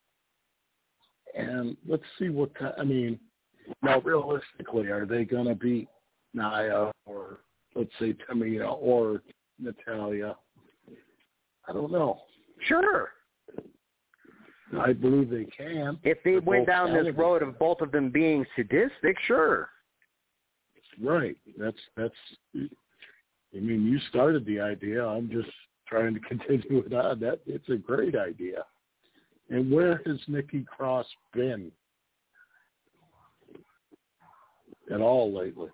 E: And let's see what, I mean, now realistically, are they going to beat Nia or, let's say, Tamina or Natalya? I don't know.
D: Sure.
E: I believe they can.
D: If they
E: They're
D: went down this
E: talented.
D: road of both of them being sadistic, sure.
E: Right. That's, that's, I mean, you started the idea. I'm just trying to continue it on. That, it's a great idea. And where has Nikki Cross been at all lately?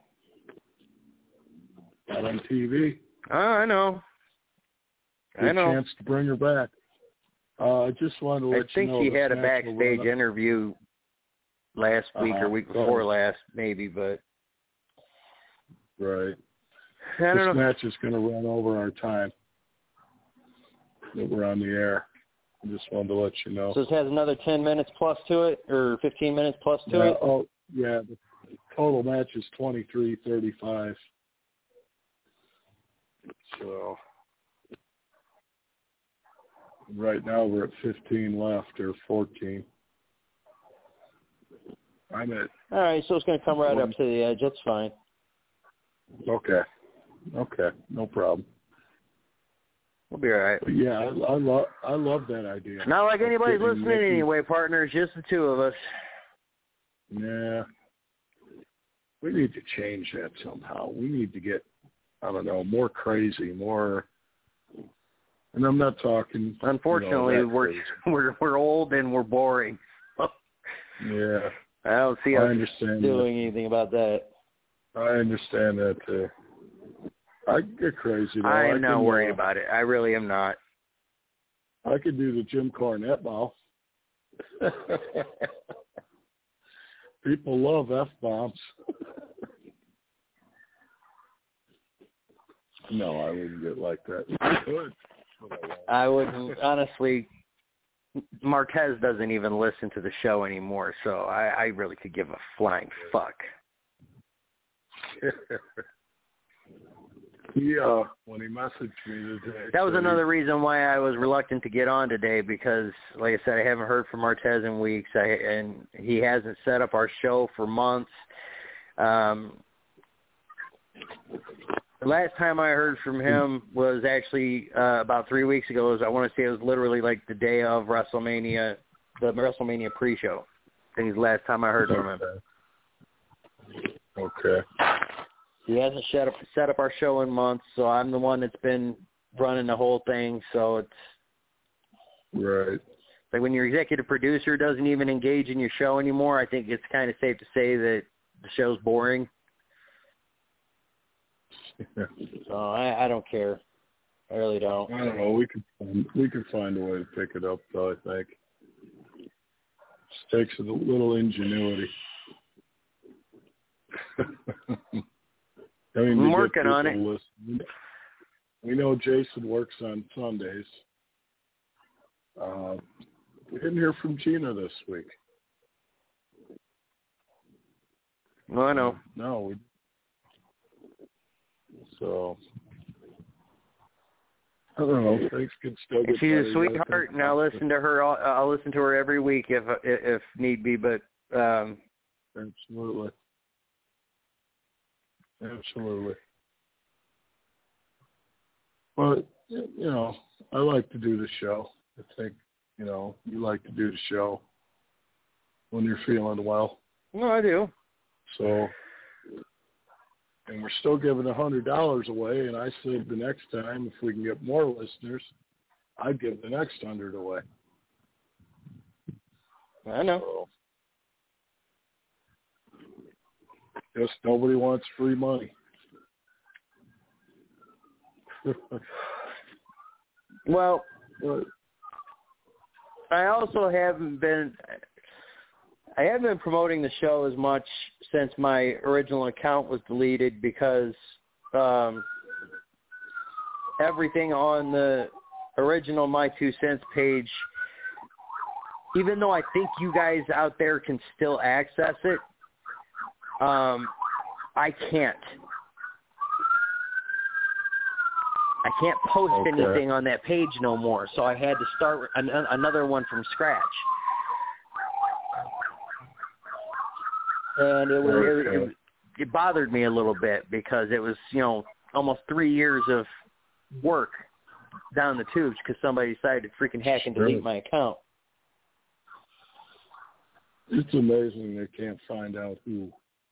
E: Not on T V.
D: Oh, I know.
E: Good
D: I know.
E: chance to bring her back. Uh, I just wanted to let
D: I think
E: you know.
D: she
E: this
D: had a
E: match will
D: backstage
E: run up-
D: interview last week
E: Uh-huh.
D: or week
E: Go
D: before
E: ahead.
D: last, maybe, but
E: Right.
D: I don't
E: This
D: know.
E: match is going to run over our time that we're on the air. I just wanted to let you know.
D: So this has another ten minutes plus to it, or fifteen minutes plus to
E: Yeah,
D: it?
E: oh, yeah, the total match is twenty-three thirty-five. So right now we're at fifteen left, or fourteen. I'm at,
D: All right, so it's going to come right up to the edge. That's fine.
E: okay. Okay, no problem.
D: We'll be all right.
E: But yeah, I, I love I love that idea.
D: Not like anybody's
E: Getting
D: listening
E: Nikki-
D: anyway, partner. It's just the two of us.
E: Yeah. We need to change that somehow. We need to get, I don't know, more crazy, more, and I'm not talking.
D: Unfortunately,
E: you know, that
D: we're
E: crazy.
D: we're we're old and we're boring.
E: Yeah.
D: I don't see
E: I
D: us
E: understand
D: doing anything about that.
E: I understand that too. I can get crazy though.
D: I'm
E: I
D: not
E: can,
D: worried
E: uh,
D: about it. I really am not.
E: I could do the Jim Cornette mouth. People love F-bombs. No, I wouldn't get like that. I could.
D: I wouldn't, honestly, Martez doesn't even listen to the show anymore, so I, I really could give a flying fuck.
E: Yeah, when he messaged me today.
D: That was
E: so
D: another
E: he,
D: reason why I was reluctant to get on today because, like I said, I haven't heard from Martez in weeks, I, and he hasn't set up our show for months. Um, the last time I heard from him was actually uh, about three weeks ago. It was, I want to say it was literally like the day of WrestleMania, the WrestleMania pre-show. I think it's the last time I heard from him.
E: Okay.
D: He hasn't set up set up our show in months, so I'm the one that's been running the whole thing. So it's
E: right.
D: Like when your executive producer doesn't even engage in your show anymore, I think it's kind of safe to say that the show's boring. So I, I don't care. I really don't.
E: I don't know. We could we could find a way to pick it up, though. I think just takes a little ingenuity. I mean,
D: I'm working on it.
E: Listen. We know Jason works on Sundays. Uh, we didn't hear from Gina this week.
D: No, I know.
E: No. We, so, I don't know. Things could still get
D: She's
E: better.
D: a sweetheart, and I'll listen to her. I'll, I'll listen to her every week if if need be. But um,
E: absolutely. Absolutely. But, you know, I like to do the show. I think, you know, you like to do the show when you're feeling well.
D: No, I do.
E: So, and we're still giving one hundred dollars away, and I said the next time, if we can get more listeners, I'd give the next one hundred away.
D: I know.
E: So, just nobody wants free money.
D: Well,
E: but,
D: I also haven't been I haven't been promoting the show as much since my original account was deleted because um, everything on the original My Two Cents page, even though I think you guys out there can still access it, um, I can't. I can't post
E: okay.
D: anything on that page no more, so I had to start an, another one from scratch. And it was
E: okay.
D: it, it, it bothered me a little bit because it was, you know, almost three years of work down the tubes because somebody decided to freaking hack and delete my account.
E: It's amazing they can't find out who.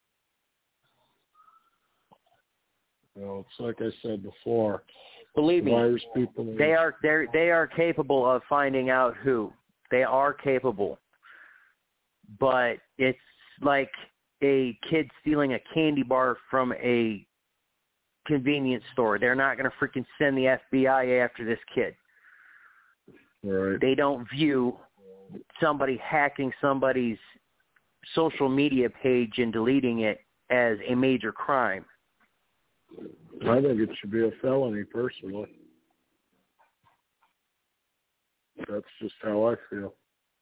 E: You know, it's like I said before.
D: Believe me,
E: virus people
D: they are they they are capable of finding out who. They are capable, but it's like a kid stealing a candy bar from a convenience store. They're not going to freaking send the F B I after this kid.
E: Right.
D: They don't view somebody hacking somebody's social media page and deleting it as a major crime.
E: I think it should be a felony, personally. That's just how I feel.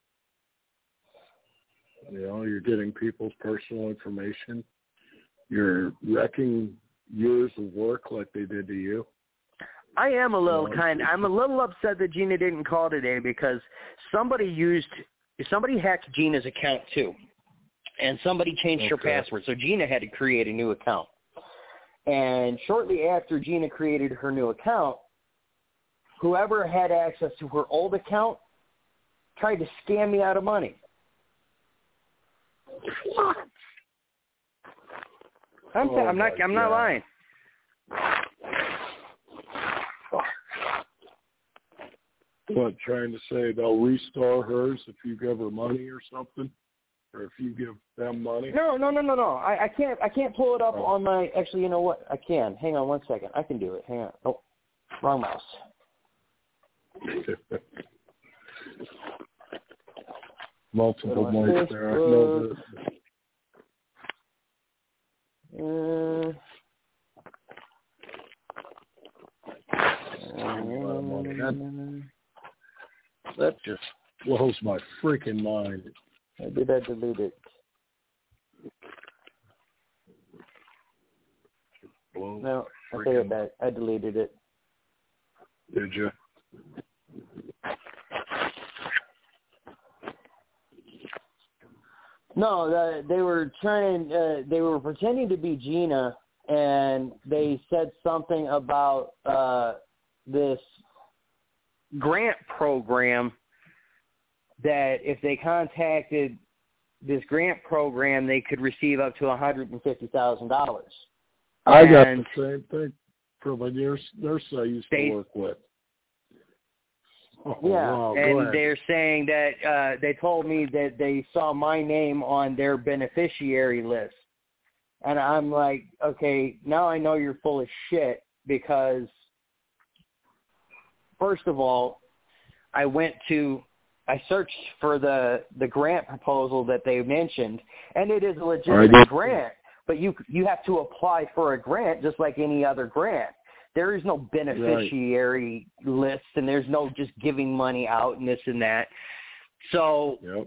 E: You know, you're getting people's personal information. You're wrecking years of work like they did to you.
D: I am a little
E: No,
D: kind. I'm a little upset that Gina didn't call today because somebody used somebody hacked Gina's account too, and somebody changed her
E: Okay.
D: password. So Gina had to create a new account. And shortly after Gina created her new account, whoever had access to her old account tried to scam me out of money.
E: What?
D: I'm,
E: Oh
D: I'm not.
E: my
D: I'm not
E: God.
D: lying.
E: What, trying to say they'll restore hers if you give her money or something? Or if you give them money?
D: No, no, no, no, no. I, I can't. I can't pull it up
E: Oh.
D: on my. Actually, you know what? I can. Hang on one second. I can do it. Hang on. Oh, wrong mouse.
E: Multiple
D: Go to my
E: mics there. I know that.
D: Uh,
E: That That just blows my freaking mind.
D: Maybe I deleted it.
E: Blows
D: No, I
E: freaking...
D: take it back. I deleted it.
E: Did you?
D: No, the, they were trying. Uh, they were pretending to be Gina, and they said something about uh, this grant program that if they contacted this grant program, they could receive up to one hundred and fifty thousand dollars.
E: I got the same thing from a nurse, nurse I used
D: they,
E: to work with. Oh,
D: yeah,
E: wow,
D: and they're saying that uh, they told me that they saw my name on their beneficiary list. And I'm like, okay, now I know you're full of shit because, first of all, I went to, I searched for the, the grant proposal that they mentioned, and it is a legitimate grant, but you you have to apply for a grant just like any other grant. There is no beneficiary right. list, and there's no just giving money out and this and that. So
E: yep.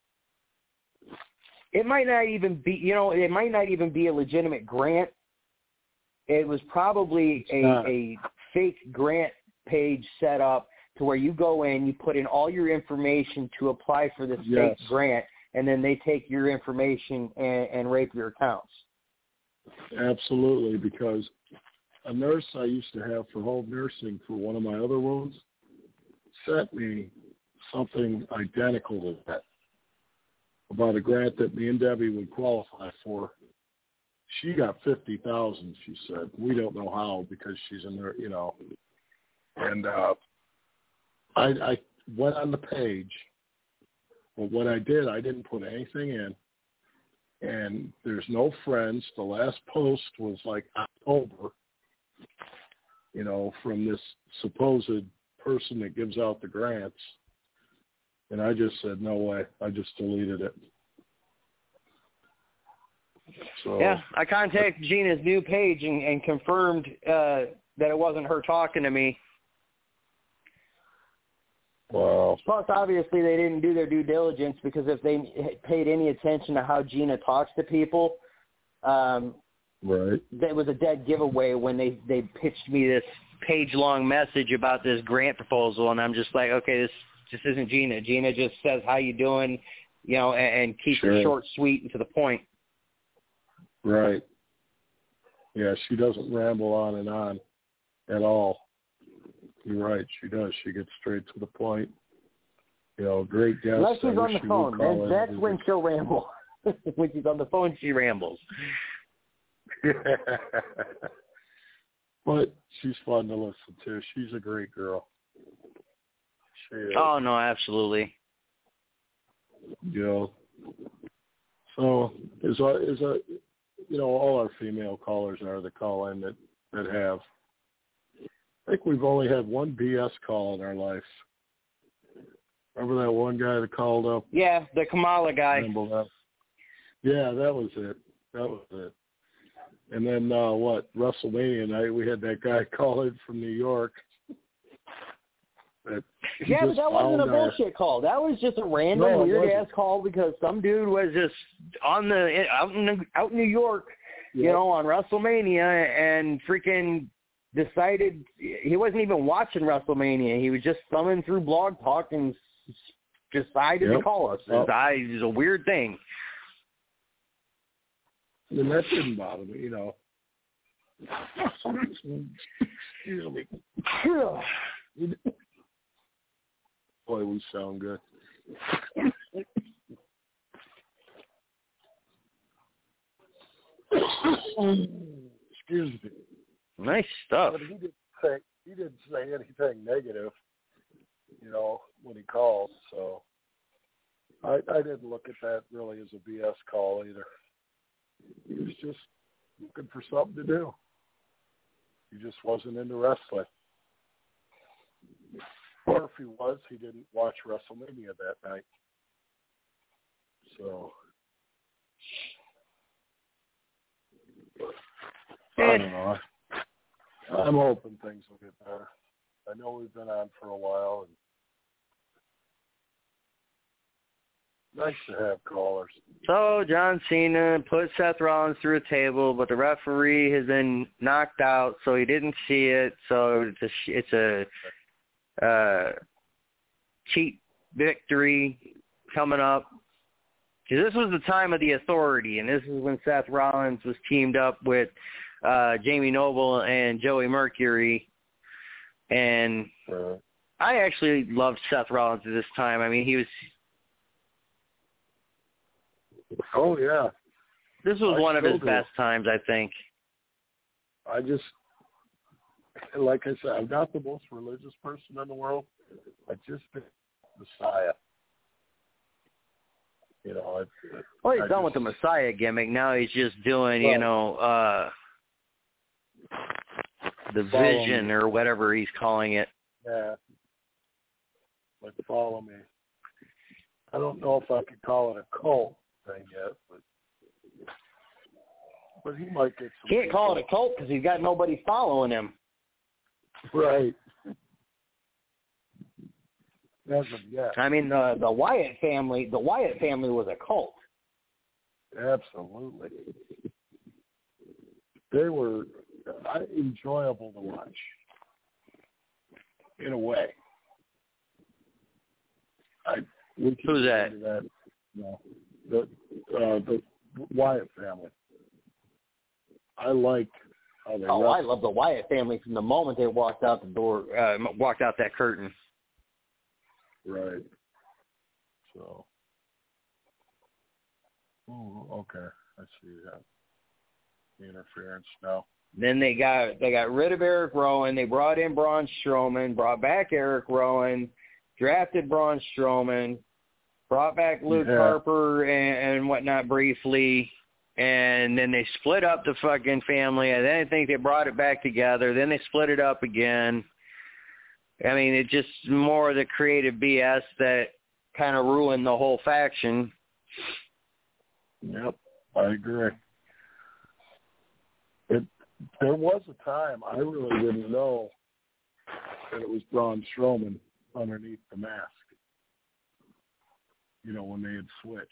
D: it might not even be, you know, it might not even be a legitimate grant. It was probably a, a fake grant page set up to where you go in, you put in all your information to apply for this
E: yes.
D: fake grant, and then they take your information and, and rape your accounts.
E: Absolutely, because a nurse I used to have for home nursing for one of my other wounds sent me something identical to that about a grant that me and Debbie would qualify for. She got fifty thousand dollars, she said. We don't know how because she's in there, you know. And uh, I, I went on the page, but what I did, I didn't put anything in. And there's no friends. The last post was like October. You know, from this supposed person that gives out the grants. And I just said, no way. I just deleted it. So,
D: yeah, I contacted Gina's new page and, and confirmed uh, that it wasn't her talking to me.
E: Wow.
D: Plus, obviously, they didn't do their due diligence because if they paid any attention to how Gina talks to people, um,
E: right.
D: that was a dead giveaway when they, they pitched me this page-long message about this grant proposal, and I'm just like, okay, this just isn't Gina. Gina just says, how you doing, you know, and, and keeps
E: sure.
D: it short, sweet, and to the point.
E: Right. Yeah, she doesn't ramble on and on at all. You're right, she does. She gets straight to the point. You know, great guest.
D: Unless she's on the phone. Then, that's
E: in.
D: when she'll ramble. When she's on the phone, she rambles.
E: But she's fun to listen to. She's a great girl. She is.
D: Oh, no, absolutely.
E: You know, so is a, is a, you know, all our female callers are the call in that, that have. I think we've only had one B S call in our life. Remember that one guy that called up?
D: Yeah, the Kamala guy.
E: That? Yeah, that was it. That was it. And then, uh, what, WrestleMania night, we had that guy call in from New York. That
D: yeah, but that wasn't a
E: our...
D: bullshit call. That was just a random
E: no,
D: weird-ass call because some dude was just on the out in, out in New York,
E: yep.
D: you know, on WrestleMania and freaking decided he wasn't even watching WrestleMania. He was just thumbing through Blog Talk and decided
E: yep.
D: to call us.
E: Yep.
D: It was a weird thing.
E: And that didn't bother me, you know. Excuse me. Boy, we sound good. Excuse me.
D: Nice stuff.
E: But he didn't say he didn't say anything negative, you know, when he called. So I I didn't look at that really as a B S call either. He was just looking for something to do. He just wasn't into wrestling. Or if he was, he didn't watch WrestleMania that night. So I don't know. I'm hoping things will get better. I know we've been on for a while, and Nice to have callers.
D: So John Cena put Seth Rollins through a table, but the referee has been knocked out, so he didn't see it. So it's a it's a uh, cheat victory coming up. Because this was the time of the Authority, and this is when Seth Rollins was teamed up with uh, Jamie Noble and Joey Mercury. And
E: Uh,
D: I actually loved Seth Rollins at this time. I mean, he was.
E: oh, yeah.
D: This was
E: I
D: one of his
E: still do.
D: best times, I think.
E: I just, like I said, I'm not the most religious person in the world. I just think Messiah. You know, it, it,
D: Well, he's
E: I
D: done
E: just,
D: with the Messiah gimmick. Now he's just doing, you
E: Well,
D: know, uh, the
E: Follow
D: Vision
E: me.
D: or whatever he's calling it.
E: Yeah. But follow me. I don't know if I could call it a cult thing yet, but but he might get some.
A: Can't call it a
E: people.
A: cult because he's got nobody following him.
E: Right. As of yet.
A: I mean, the the Wyatt family, the Wyatt family was a cult.
E: Absolutely. They were uh, enjoyable to watch, in a way. I we can
D: Who's
E: get
D: that?
E: into that? No, the uh, the Wyatt family. I liked how they.
A: Oh, I
E: wrestled.
A: love the Wyatt family from the moment they walked out the door, uh, walked out that curtain.
E: Right. So. Oh, okay. I see that. The interference now.
A: Then they got they got rid of Eric Rowan. They brought in Braun Strowman, brought back Eric Rowan, drafted Braun Strowman, brought back Luke
E: Yeah.
A: Harper and, and whatnot briefly, and then they split up the fucking family. And then I think they brought it back together. Then they split it up again. I mean, it just more of the creative B S that kind of ruined the whole faction.
E: Yep, I agree. It there was a time I really didn't know that it was Braun Strowman underneath the mask. You know, when they had switched.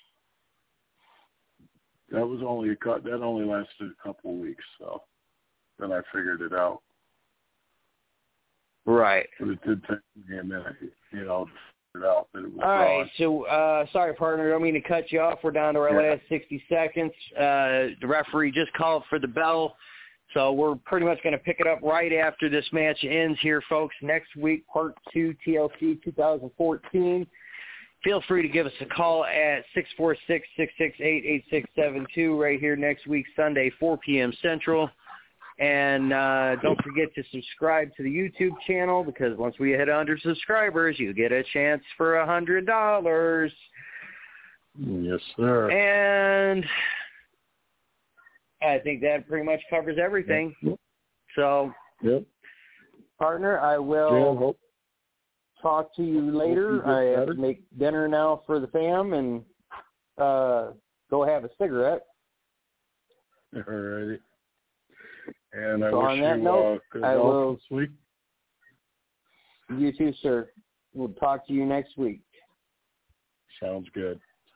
E: That was only a cut. That only lasted a couple of weeks. So then I figured it out.
A: Right.
E: But it did take me a minute, you know, to figure it out that it was
A: All
E: Braun.
A: right, so uh, sorry, partner. I don't mean to cut you off. We're down to our
E: Yeah.
A: last sixty seconds. Uh, the referee just called for the bell, so we're pretty much going to pick it up right after this match ends here, folks. Next week, part two, T L C twenty fourteen. Feel free to give us a call at six four six, six six eight, eight six seven two right here next week, Sunday, four p.m. Central. And uh, don't forget to subscribe to the YouTube channel, because once we hit one hundred subscribers, you get a chance for one hundred dollars.
E: Yes, sir.
A: And I think that pretty much covers everything.
E: Yep.
A: So,
E: Yep.
A: partner, I
E: Jan,
A: will
E: hope,
A: talk to you later.
E: Hope you get
A: I have
E: better.
A: to make dinner now for the fam and uh, go have a cigarette.
E: all righty. And I
A: So on
E: wish
A: that
E: you
A: note,
E: uh, good
A: I
E: health
A: will-
E: this week.
A: You too, sir. We'll talk to you next week.
E: Sounds good.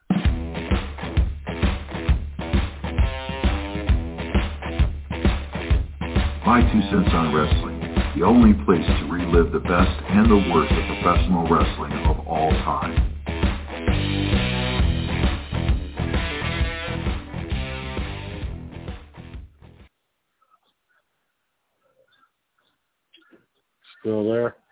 C: My Two Cents on Wrestling, the only place to relive the best and the worst of professional wrestling of all time.
E: Still there?